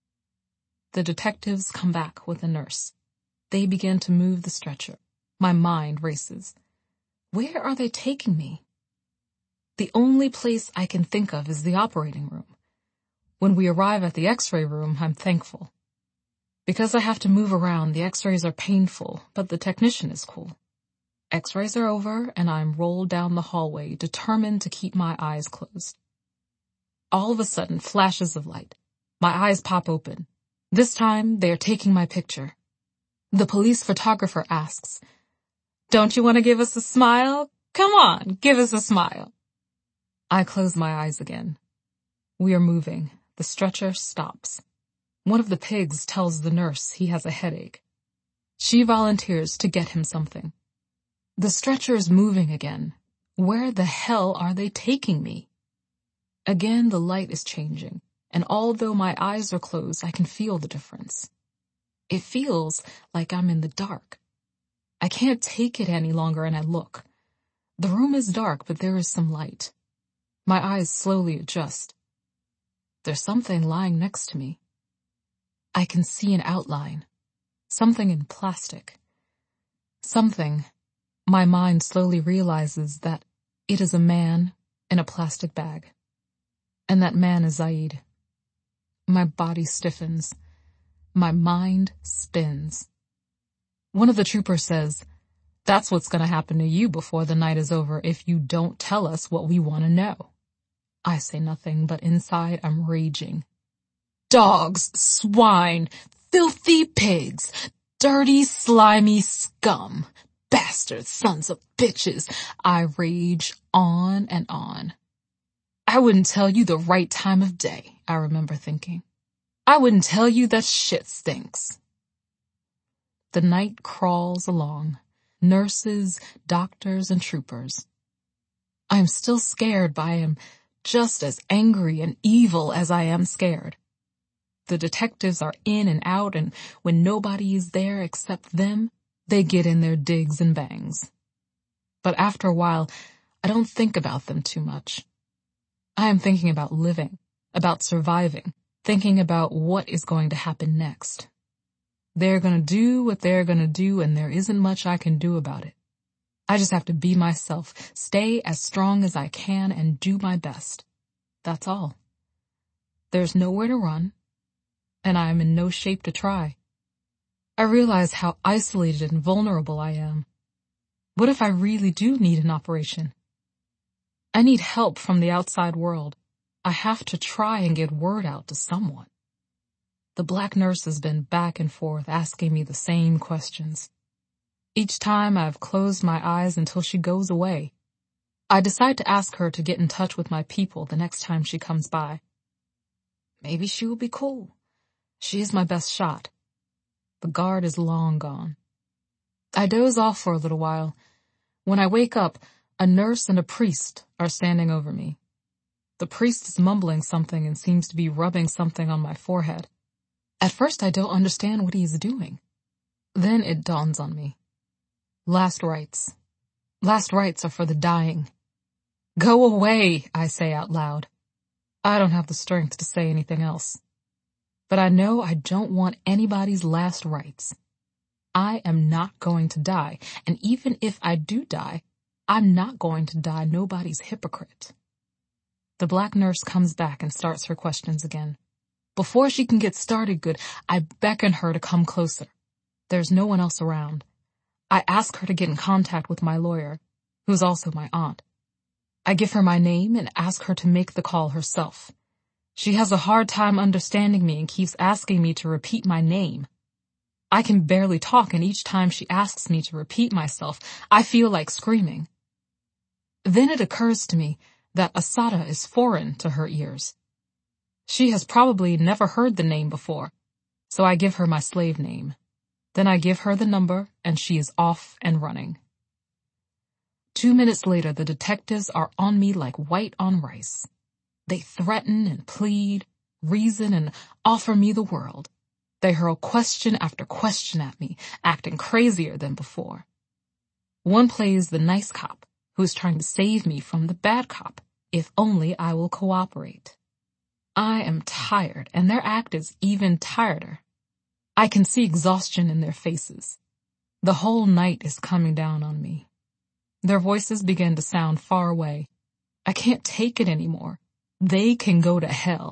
The detectives come back with a nurse. They begin to move the stretcher. My mind races. Where are they taking me? The only place I can think of is the operating room. When we arrive at the x-ray room, I'm thankful. Because I have to move around, the x-rays are painful, but the technician is cool. X-rays are over, and I'm rolled down the hallway, determined to keep my eyes closed. All of a sudden, flashes of light. My eyes pop open. This time, they are taking my picture. The police photographer asks, "Don't you want to give us a smile? Come on, give us a smile." I close my eyes again. We are moving. The stretcher stops. One of the pigs tells the nurse he has a headache. She volunteers to get him something. The stretcher is moving again. Where the hell are they taking me? Again, the light is changing, and although my eyes are closed, I can feel the difference. It feels like I'm in the dark. I can't take it any longer, and I look. The room is dark, but there is some light. My eyes slowly adjust. There's something lying next to me. I can see an outline. Something in plastic. Something. My mind slowly realizes that it is a man in a plastic bag. And that man is Zaid. My body stiffens. My mind spins. One of the troopers says, "That's what's going to happen to you before the night is over if you don't tell us what we want to know." I say nothing, but inside I'm raging. Dogs, swine, filthy pigs, dirty, slimy scum, bastards, sons of bitches. I rage on and on. I wouldn't tell you the right time of day, I remember thinking. I wouldn't tell you that shit stinks. The night crawls along. Nurses, doctors, and troopers. I am still scared, but I am just as angry and evil as I am scared. The detectives are in and out, and when nobody is there except them, they get in their digs and bangs. But after a while, I don't think about them too much. I am thinking about living, about surviving, thinking about what is going to happen next. They're going to do what they're going to do, and there isn't much I can do about it. I just have to be myself, stay as strong as I can, and do my best. That's all. There's nowhere to run, and I am in no shape to try. I realize how isolated and vulnerable I am. What if I really do need an operation? I need help from the outside world. I have to try and get word out to someone. The black nurse has been back and forth asking me the same questions. Each time I've closed my eyes until she goes away. I decide to ask her to get in touch with my people the next time she comes by. Maybe she will be cool. She is my best shot. The guard is long gone. I doze off for a little while. When I wake up, a nurse and a priest are standing over me. The priest is mumbling something and seems to be rubbing something on my forehead. At first I don't understand what he is doing. Then it dawns on me. Last rites. Last rites are for the dying. Go away, I say out loud. I don't have the strength to say anything else. But I know I don't want anybody's last rites. I am not going to die, and even if I do die, I'm not going to die nobody's hypocrite. The black nurse comes back and starts her questions again. Before she can get started good, I beckon her to come closer. There's no one else around. I ask her to get in contact with my lawyer, who's also my aunt. I give her my name and ask her to make the call herself. She has a hard time understanding me and keeps asking me to repeat my name. I can barely talk, and each time she asks me to repeat myself, I feel like screaming. Then it occurs to me that Assata is foreign to her ears. She has probably never heard the name before, so I give her my slave name. Then I give her the number, and she is off and running. Two minutes later, the detectives are on me like white on rice. They threaten and plead, reason, and offer me the world. They hurl question after question at me, acting crazier than before. One plays the nice cop, who is trying to save me from the bad cop, if only I will cooperate. I am tired, and their act is even tireder. I can see exhaustion in their faces. The whole night is coming down on me. Their voices begin to sound far away. I can't take it anymore. They can go to hell.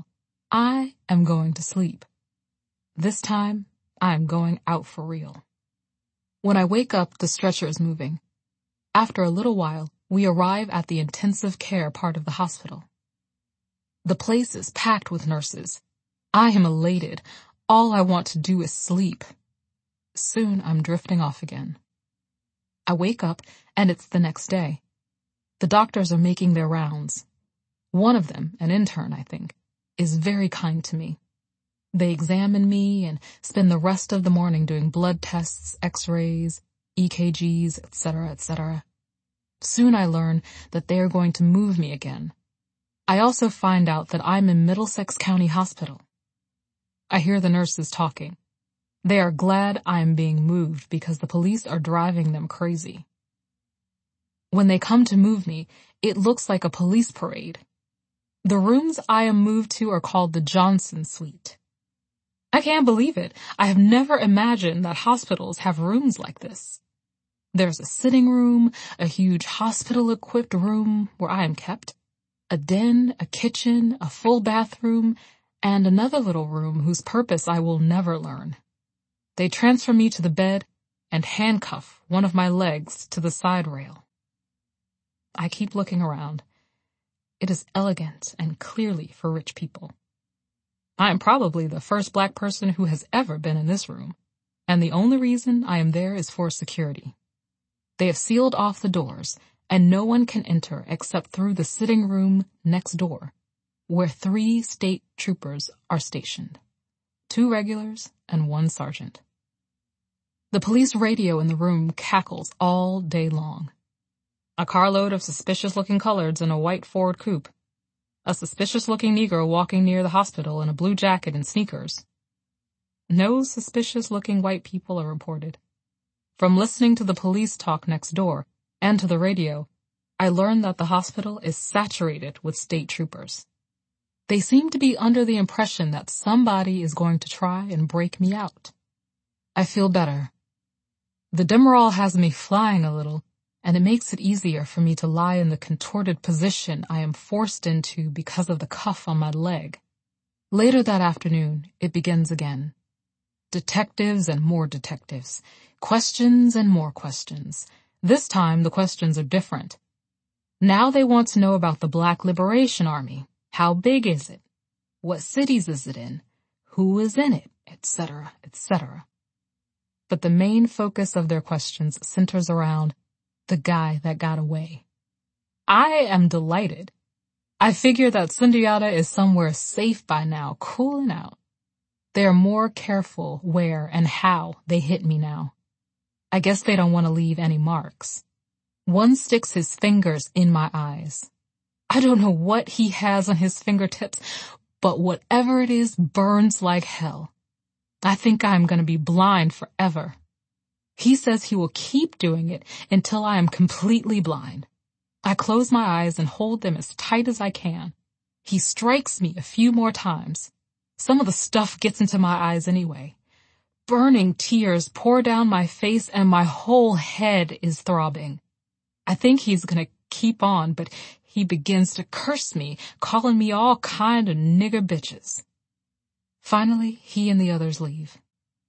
I am going to sleep. This time, I am going out for real. When I wake up, the stretcher is moving. After a little while, we arrive at the intensive care part of the hospital. The place is packed with nurses. I am elated. All I want to do is sleep. Soon I'm drifting off again. I wake up, and it's the next day. The doctors are making their rounds. One of them, an intern, I think, is very kind to me. They examine me and spend the rest of the morning doing blood tests, x-rays, E K Gs, et cetera, et cetera. Soon I learn that they are going to move me again. I also find out that I'm in Middlesex County Hospital. I hear the nurses talking. They are glad I am being moved because the police are driving them crazy. When they come to move me, it looks like a police parade. The rooms I am moved to are called the Johnson Suite. I can't believe it. I have never imagined that hospitals have rooms like this. There's a sitting room, a huge hospital-equipped room where I am kept, a den, a kitchen, a full bathroom, and another little room whose purpose I will never learn. They transfer me to the bed and handcuff one of my legs to the side rail. I keep looking around. It is elegant and clearly for rich people. I am probably the first black person who has ever been in this room, and the only reason I am there is for security. They have sealed off the doors, and no one can enter except through the sitting room next door, where three state troopers are stationed, two regulars and one sergeant. The police radio in the room cackles all day long. A carload of suspicious-looking coloreds in a white Ford coupe. A suspicious-looking Negro walking near the hospital in a blue jacket and sneakers. No suspicious-looking white people are reported. From listening to the police talk next door and to the radio, I learned that the hospital is saturated with state troopers. They seem to be under the impression that somebody is going to try and break me out. I feel better. The Demerol has me flying a little, and it makes it easier for me to lie in the contorted position I am forced into because of the cuff on my leg. Later that afternoon, it begins again. Detectives and more detectives. Questions and more questions. This time, the questions are different. Now they want to know about the Black Liberation Army. How big is it? What cities is it in? Who is in it? Etc., et cetera. But the main focus of their questions centers around the guy that got away. I am delighted. I figure that Sundiata is somewhere safe by now, cooling out. They are more careful where and how they hit me now. I guess they don't want to leave any marks. One sticks his fingers in my eyes. I don't know what he has on his fingertips, but whatever it is burns like hell. I think I'm going to be blind forever. He says he will keep doing it until I am completely blind. I close my eyes and hold them as tight as I can. He strikes me a few more times. Some of the stuff gets into my eyes anyway. Burning tears pour down my face and my whole head is throbbing. I think he's going to keep on, but he begins to curse me, calling me all kind of nigger bitches. Finally, he and the others leave.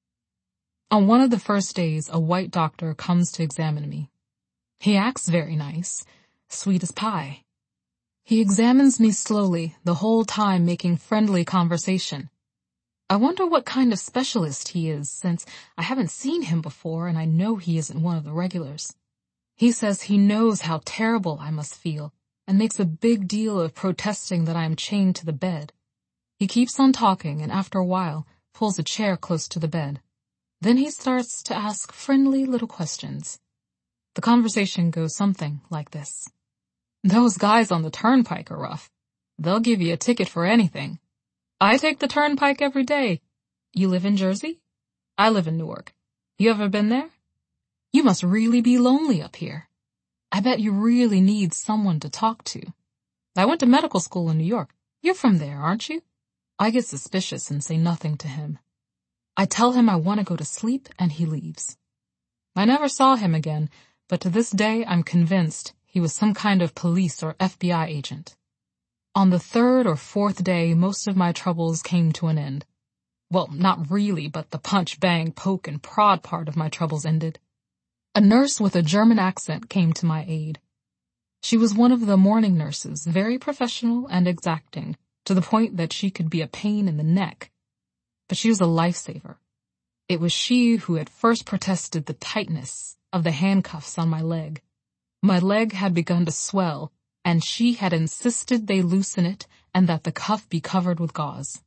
On one of the first days, a white doctor comes to examine me. He acts very nice, sweet as pie. He examines me slowly, the whole time making friendly conversation. I wonder what kind of specialist he is, since I haven't seen him before and I know he isn't one of the regulars. He says he knows how terrible I must feel and makes a big deal of protesting that I am chained to the bed. He keeps on talking and after a while pulls a chair close to the bed. Then he starts to ask friendly little questions. The conversation goes something like this. Those guys on the turnpike are rough. They'll give you a ticket for anything. I take the turnpike every day. You live in Jersey? I live in Newark. You ever been there? You must really be lonely up here. I bet you really need someone to talk to. I went to medical school in New York. You're from there, aren't you? I get suspicious and say nothing to him. I tell him I want to go to sleep and he leaves. I never saw him again, but to this day I'm convinced he was some kind of police or F B I agent. On the third or fourth day, most of my troubles came to an end. Well, not really, but the punch, bang, poke, and prod part of my troubles ended. A nurse with a German accent came to my aid. She was one of the morning nurses, very professional and exacting, to the point that she could be a pain in the neck. But she was a lifesaver. It was she who had first protested the tightness of the handcuffs on my leg. My leg had begun to swell, and she had insisted they loosen it and that the cuff be covered with gauze.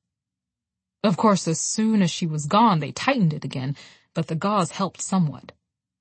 Of course, as soon as she was gone, they tightened it again, but the gauze helped somewhat.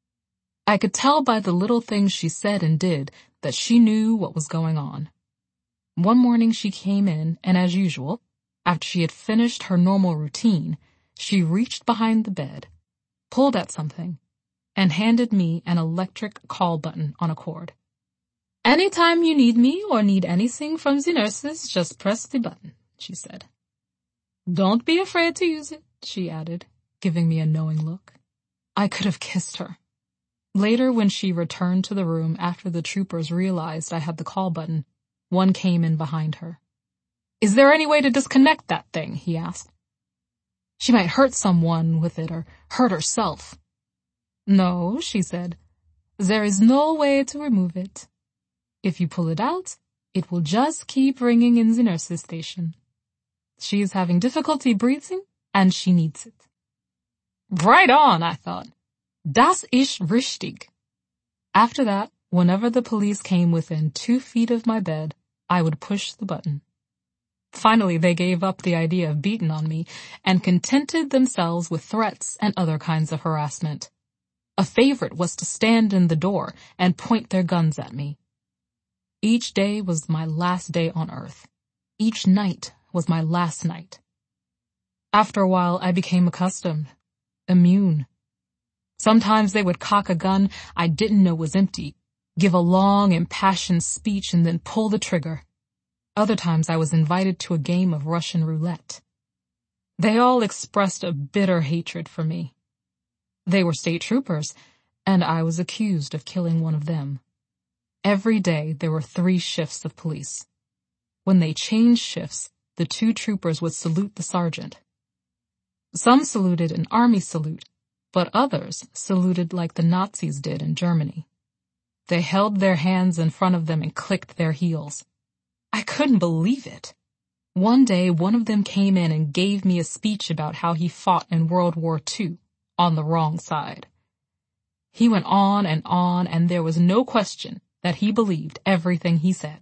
I could tell by the little things she said and did that she knew what was going on. One morning she came in, and as usual, after she had finished her normal routine, she reached behind the bed, pulled at something, and handed me an electric call button on a cord. "Anytime you need me or need anything from the nurses, just press the button," she said. "Don't be afraid to use it," she added, giving me a knowing look. I could have kissed her. Later, when she returned to the room after the troopers realized I had the call button, one came in behind her. "Is there any way to disconnect that thing?" he asked. "She might hurt someone with it or hurt herself." "No," she said. "There is no way to remove it. If you pull it out, it will just keep ringing in the nurse's station. She is having difficulty breathing, and she needs it." Right on, I thought. Das ist richtig. After that, whenever the police came within two feet of my bed, I would push the button. Finally, they gave up the idea of beating on me and contented themselves with threats and other kinds of harassment. A favorite was to stand in the door and point their guns at me. Each day was my last day on earth. Each night was my last night. After a while, I became accustomed, immune. Sometimes they would cock a gun I didn't know was empty, give a long, impassioned speech, and then pull the trigger. Other times I was invited to a game of Russian roulette. They all expressed a bitter hatred for me. They were state troopers, and I was accused of killing one of them. Every day there were three shifts of police. When they changed shifts, the two troopers would salute the sergeant. Some saluted an army salute, but others saluted like the Nazis did in Germany. They held their hands in front of them and clicked their heels. I couldn't believe it. One day, one of them came in and gave me a speech about how he fought in World War Two, on the wrong side. He went on and on, and there was no question that he believed everything he said.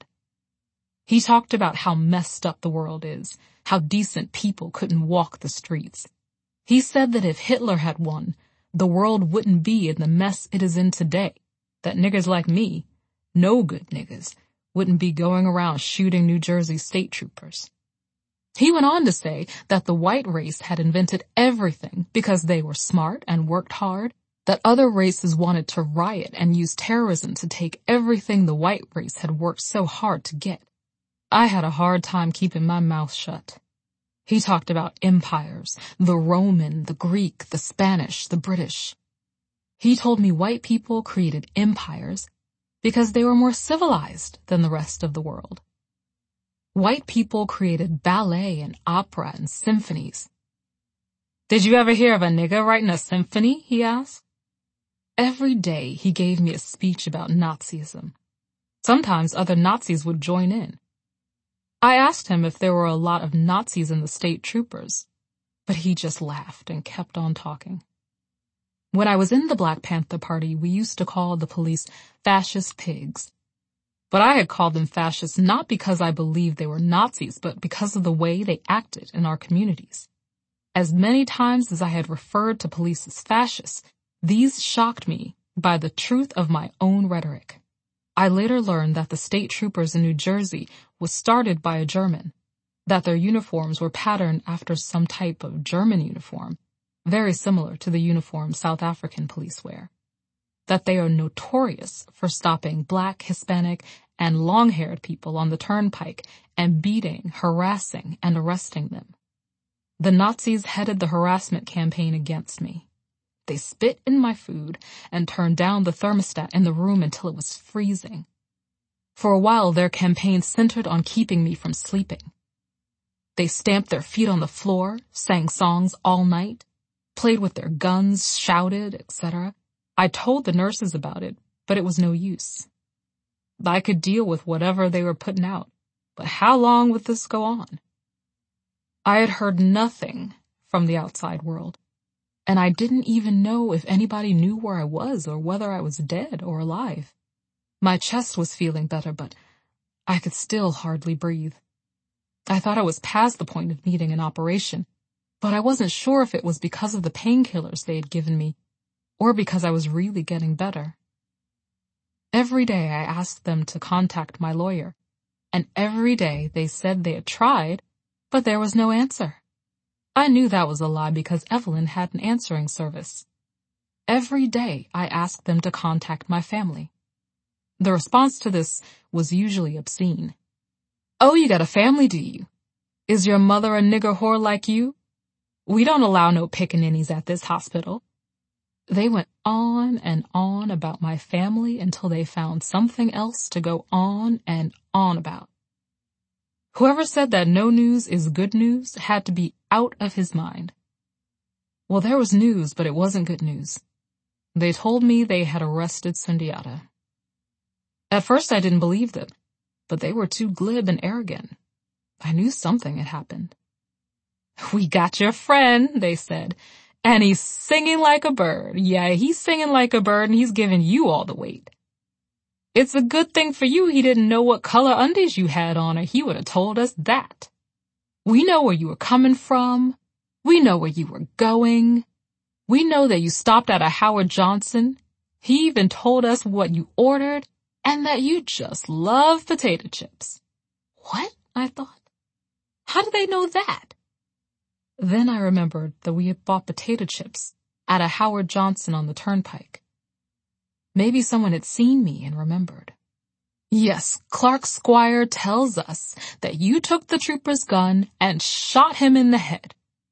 He talked about how messed up the world is, how decent people couldn't walk the streets. He said that if Hitler had won, the world wouldn't be in the mess it is in today, that niggers like me, no good niggers, wouldn't be going around shooting New Jersey state troopers. He went on to say that the white race had invented everything because they were smart and worked hard, that other races wanted to riot and use terrorism to take everything the white race had worked so hard to get. I had a hard time keeping my mouth shut. He talked about empires, the Roman, the Greek, the Spanish, the British. He told me white people created empires because they were more civilized than the rest of the world. White people created ballet and opera and symphonies. "Did you ever hear of a nigger writing a symphony?" he asked. Every day he gave me a speech about Nazism. Sometimes other Nazis would join in. I asked him if there were a lot of Nazis in the state troopers, but he just laughed and kept on talking. When I was in the Black Panther Party, we used to call the police fascist pigs. But I had called them fascists not because I believed they were Nazis, but because of the way they acted in our communities. As many times as I had referred to police as fascists, these shocked me by the truth of my own rhetoric. I later learned that the state troopers in New Jersey was started by a German, that their uniforms were patterned after some type of German uniform, very similar to the uniform South African police wear, that they are notorious for stopping black, Hispanic, and long-haired people on the turnpike and beating, harassing, and arresting them. The Nazis headed the harassment campaign against me. They spit in my food and turned down the thermostat in the room until it was freezing. For a while, their campaign centered on keeping me from sleeping. They stamped their feet on the floor, sang songs all night, played with their guns, shouted, et cetera. I told the nurses about it, but it was no use. I could deal with whatever they were putting out, but how long would this go on? I had heard nothing from the outside world, and I didn't even know if anybody knew where I was or whether I was dead or alive. My chest was feeling better, but I could still hardly breathe. I thought I was past the point of needing an operation, but I wasn't sure if it was because of the painkillers they had given me or because I was really getting better. Every day I asked them to contact my lawyer, and every day they said they had tried, but there was no answer. I knew that was a lie because Evelyn had an answering service. Every day I asked them to contact my family. The response to this was usually obscene. "Oh, you got a family, do you? Is your mother a nigger whore like you? We don't allow no pickaninnies at this hospital." They went on and on about my family until they found something else to go on and on about. Whoever said that no news is good news had to be out of his mind. Well, there was news, but it wasn't good news. They told me they had arrested Sundiata. At first I didn't believe them, but they were too glib and arrogant. I knew something had happened. "We got your friend," they said, "and he's singing like a bird. Yeah, he's singing like a bird, and he's giving you all the weight. It's a good thing for you he didn't know what color undies you had on, or he would have told us that. We know where you were coming from. We know where you were going. We know that you stopped at a Howard Johnson. He even told us what you ordered, and that you just love potato chips." What? I thought. How did they know that? Then I remembered that we had bought potato chips at a Howard Johnson on the turnpike. Maybe someone had seen me and remembered. "Yes, Clark Squire tells us that you took the trooper's gun and shot him in the head.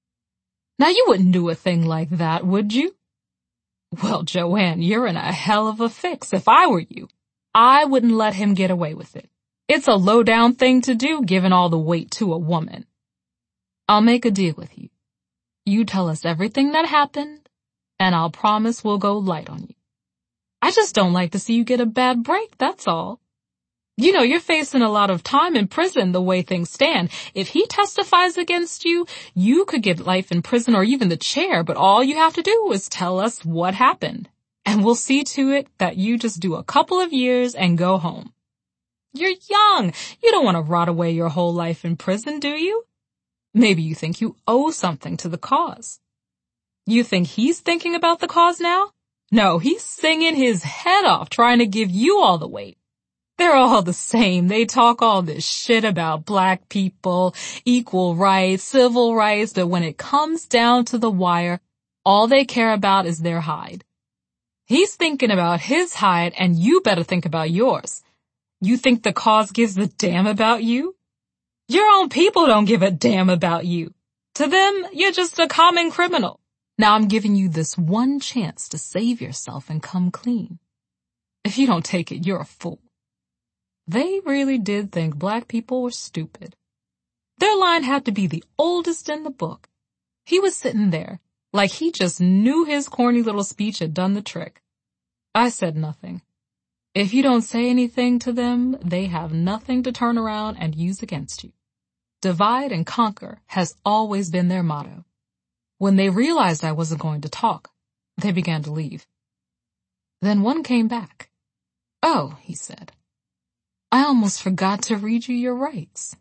Now you wouldn't do a thing like that, would you?" Well, Joanne, you're in a hell of a fix. If I were you, I wouldn't let him get away with it. It's a low-down thing to do, giving all the weight to a woman. I'll make a deal with you. You tell us everything that happened, and I'll promise we'll go light on you. I just don't like to see you get a bad break, that's all. You know, you're facing a lot of time in prison the way things stand. If he testifies against you, you could get life in prison or even the chair, but all you have to do is tell us what happened, and we'll see to it that you just do a couple of years and go home. You're young. You don't want to rot away your whole life in prison, do you? Maybe you think you owe something to the cause. You think he's thinking about the cause now? No, he's singing his head off trying to give you all the weight. They're all the same. They talk all this shit about black people, equal rights, civil rights, but when it comes down to the wire, all they care about is their hide. He's thinking about his hide, and you better think about yours. You think the cause gives a damn about you? Your own people don't give a damn about you. To them, you're just a common criminal. Now I'm giving you this one chance to save yourself and come clean. If you don't take it, you're a fool. They really did think black people were stupid. Their line had to be the oldest in the book. He was sitting there like he just knew his corny little speech had done the trick. I said nothing. If you don't say anything to them, they have nothing to turn around and use against you. Divide and conquer has always been their motto. When they realized I wasn't going to talk, they began to leave. Then one came back. "Oh," he said, "I almost forgot to read you your rights."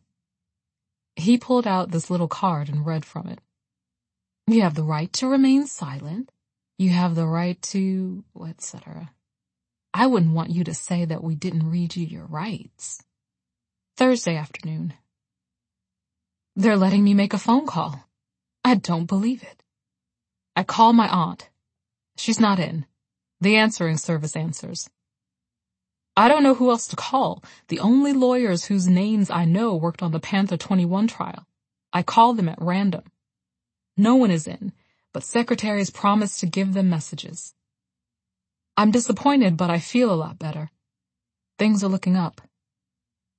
He pulled out this little card and read from it. "You have the right to remain silent. You have the right to, et cetera" I wouldn't want you to say that we didn't read you your rights. Thursday afternoon. They're letting me make a phone call. I don't believe it. I call my aunt. She's not in. The answering service answers. I don't know who else to call. The only lawyers whose names I know worked on the Panther twenty-one trial. I call them at random. No one is in, but secretaries promised to give them messages. I'm disappointed, but I feel a lot better. Things are looking up.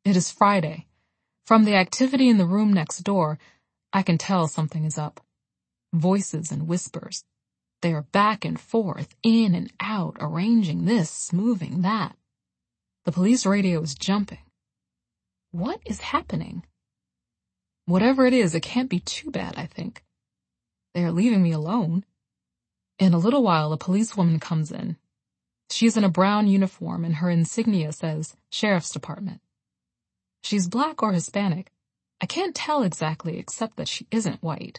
It is Friday. From the activity in the room next door, I can tell something is up. Voices and whispers. They are back and forth, in and out, arranging this, moving that. The police radio is jumping. What is happening? Whatever it is, it can't be too bad, I think. They are leaving me alone. In a little while, a policewoman comes in. She is in a brown uniform and her insignia says Sheriff's Department. She's black or Hispanic. I can't tell exactly except that she isn't white.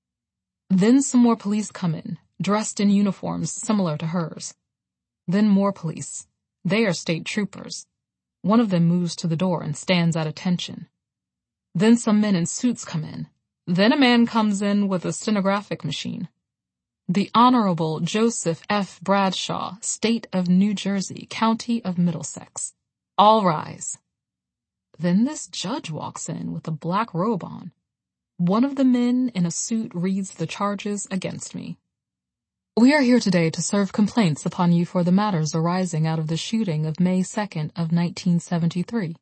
Then some more police come in, dressed in uniforms similar to hers. Then more police. They are state troopers. One of them moves to the door and stands at attention. Then some men in suits come in. Then a man comes in with a stenographic machine. The Honorable Joseph F. Bradshaw, State of New Jersey, County of Middlesex. All rise. Then this judge walks in with a black robe on. One of the men in a suit reads the charges against me. We are here today to serve complaints upon you for the matters arising out of the shooting of May second of nineteen seventy-three.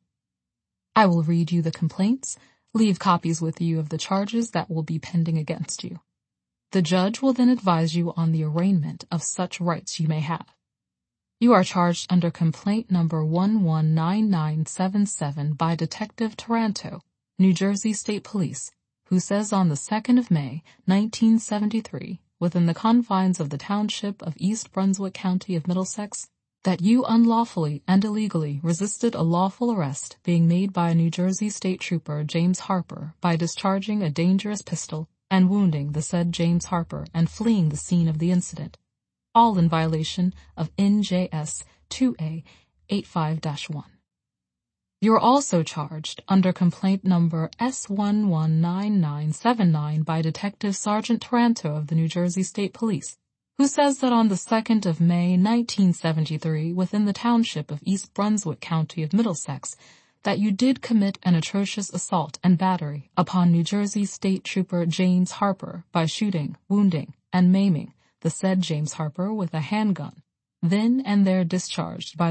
I will read you the complaints, leave copies with you of the charges that will be pending against you. The judge will then advise you on the arraignment of such rights you may have. You are charged under complaint number one one nine nine seven seven by Detective Taranto, New Jersey State Police, who says on the second of May, nineteen seventy-three, within the confines of the township of East Brunswick County of Middlesex, that you unlawfully and illegally resisted a lawful arrest being made by a New Jersey State Trooper, James Harper, by discharging a dangerous pistol and wounding the said James Harper and fleeing the scene of the incident, all in violation of N J S two A eighty-five dash one. You are also charged under complaint number S one one nine nine seven nine by Detective Sergeant Taranto of the New Jersey State Police, who says that on the second of May nineteen seventy-three, within the township of East Brunswick County of Middlesex, that you did commit an atrocious assault and battery upon New Jersey State Trooper James Harper by shooting, wounding, and maiming the said James Harper with a handgun, then and there discharged by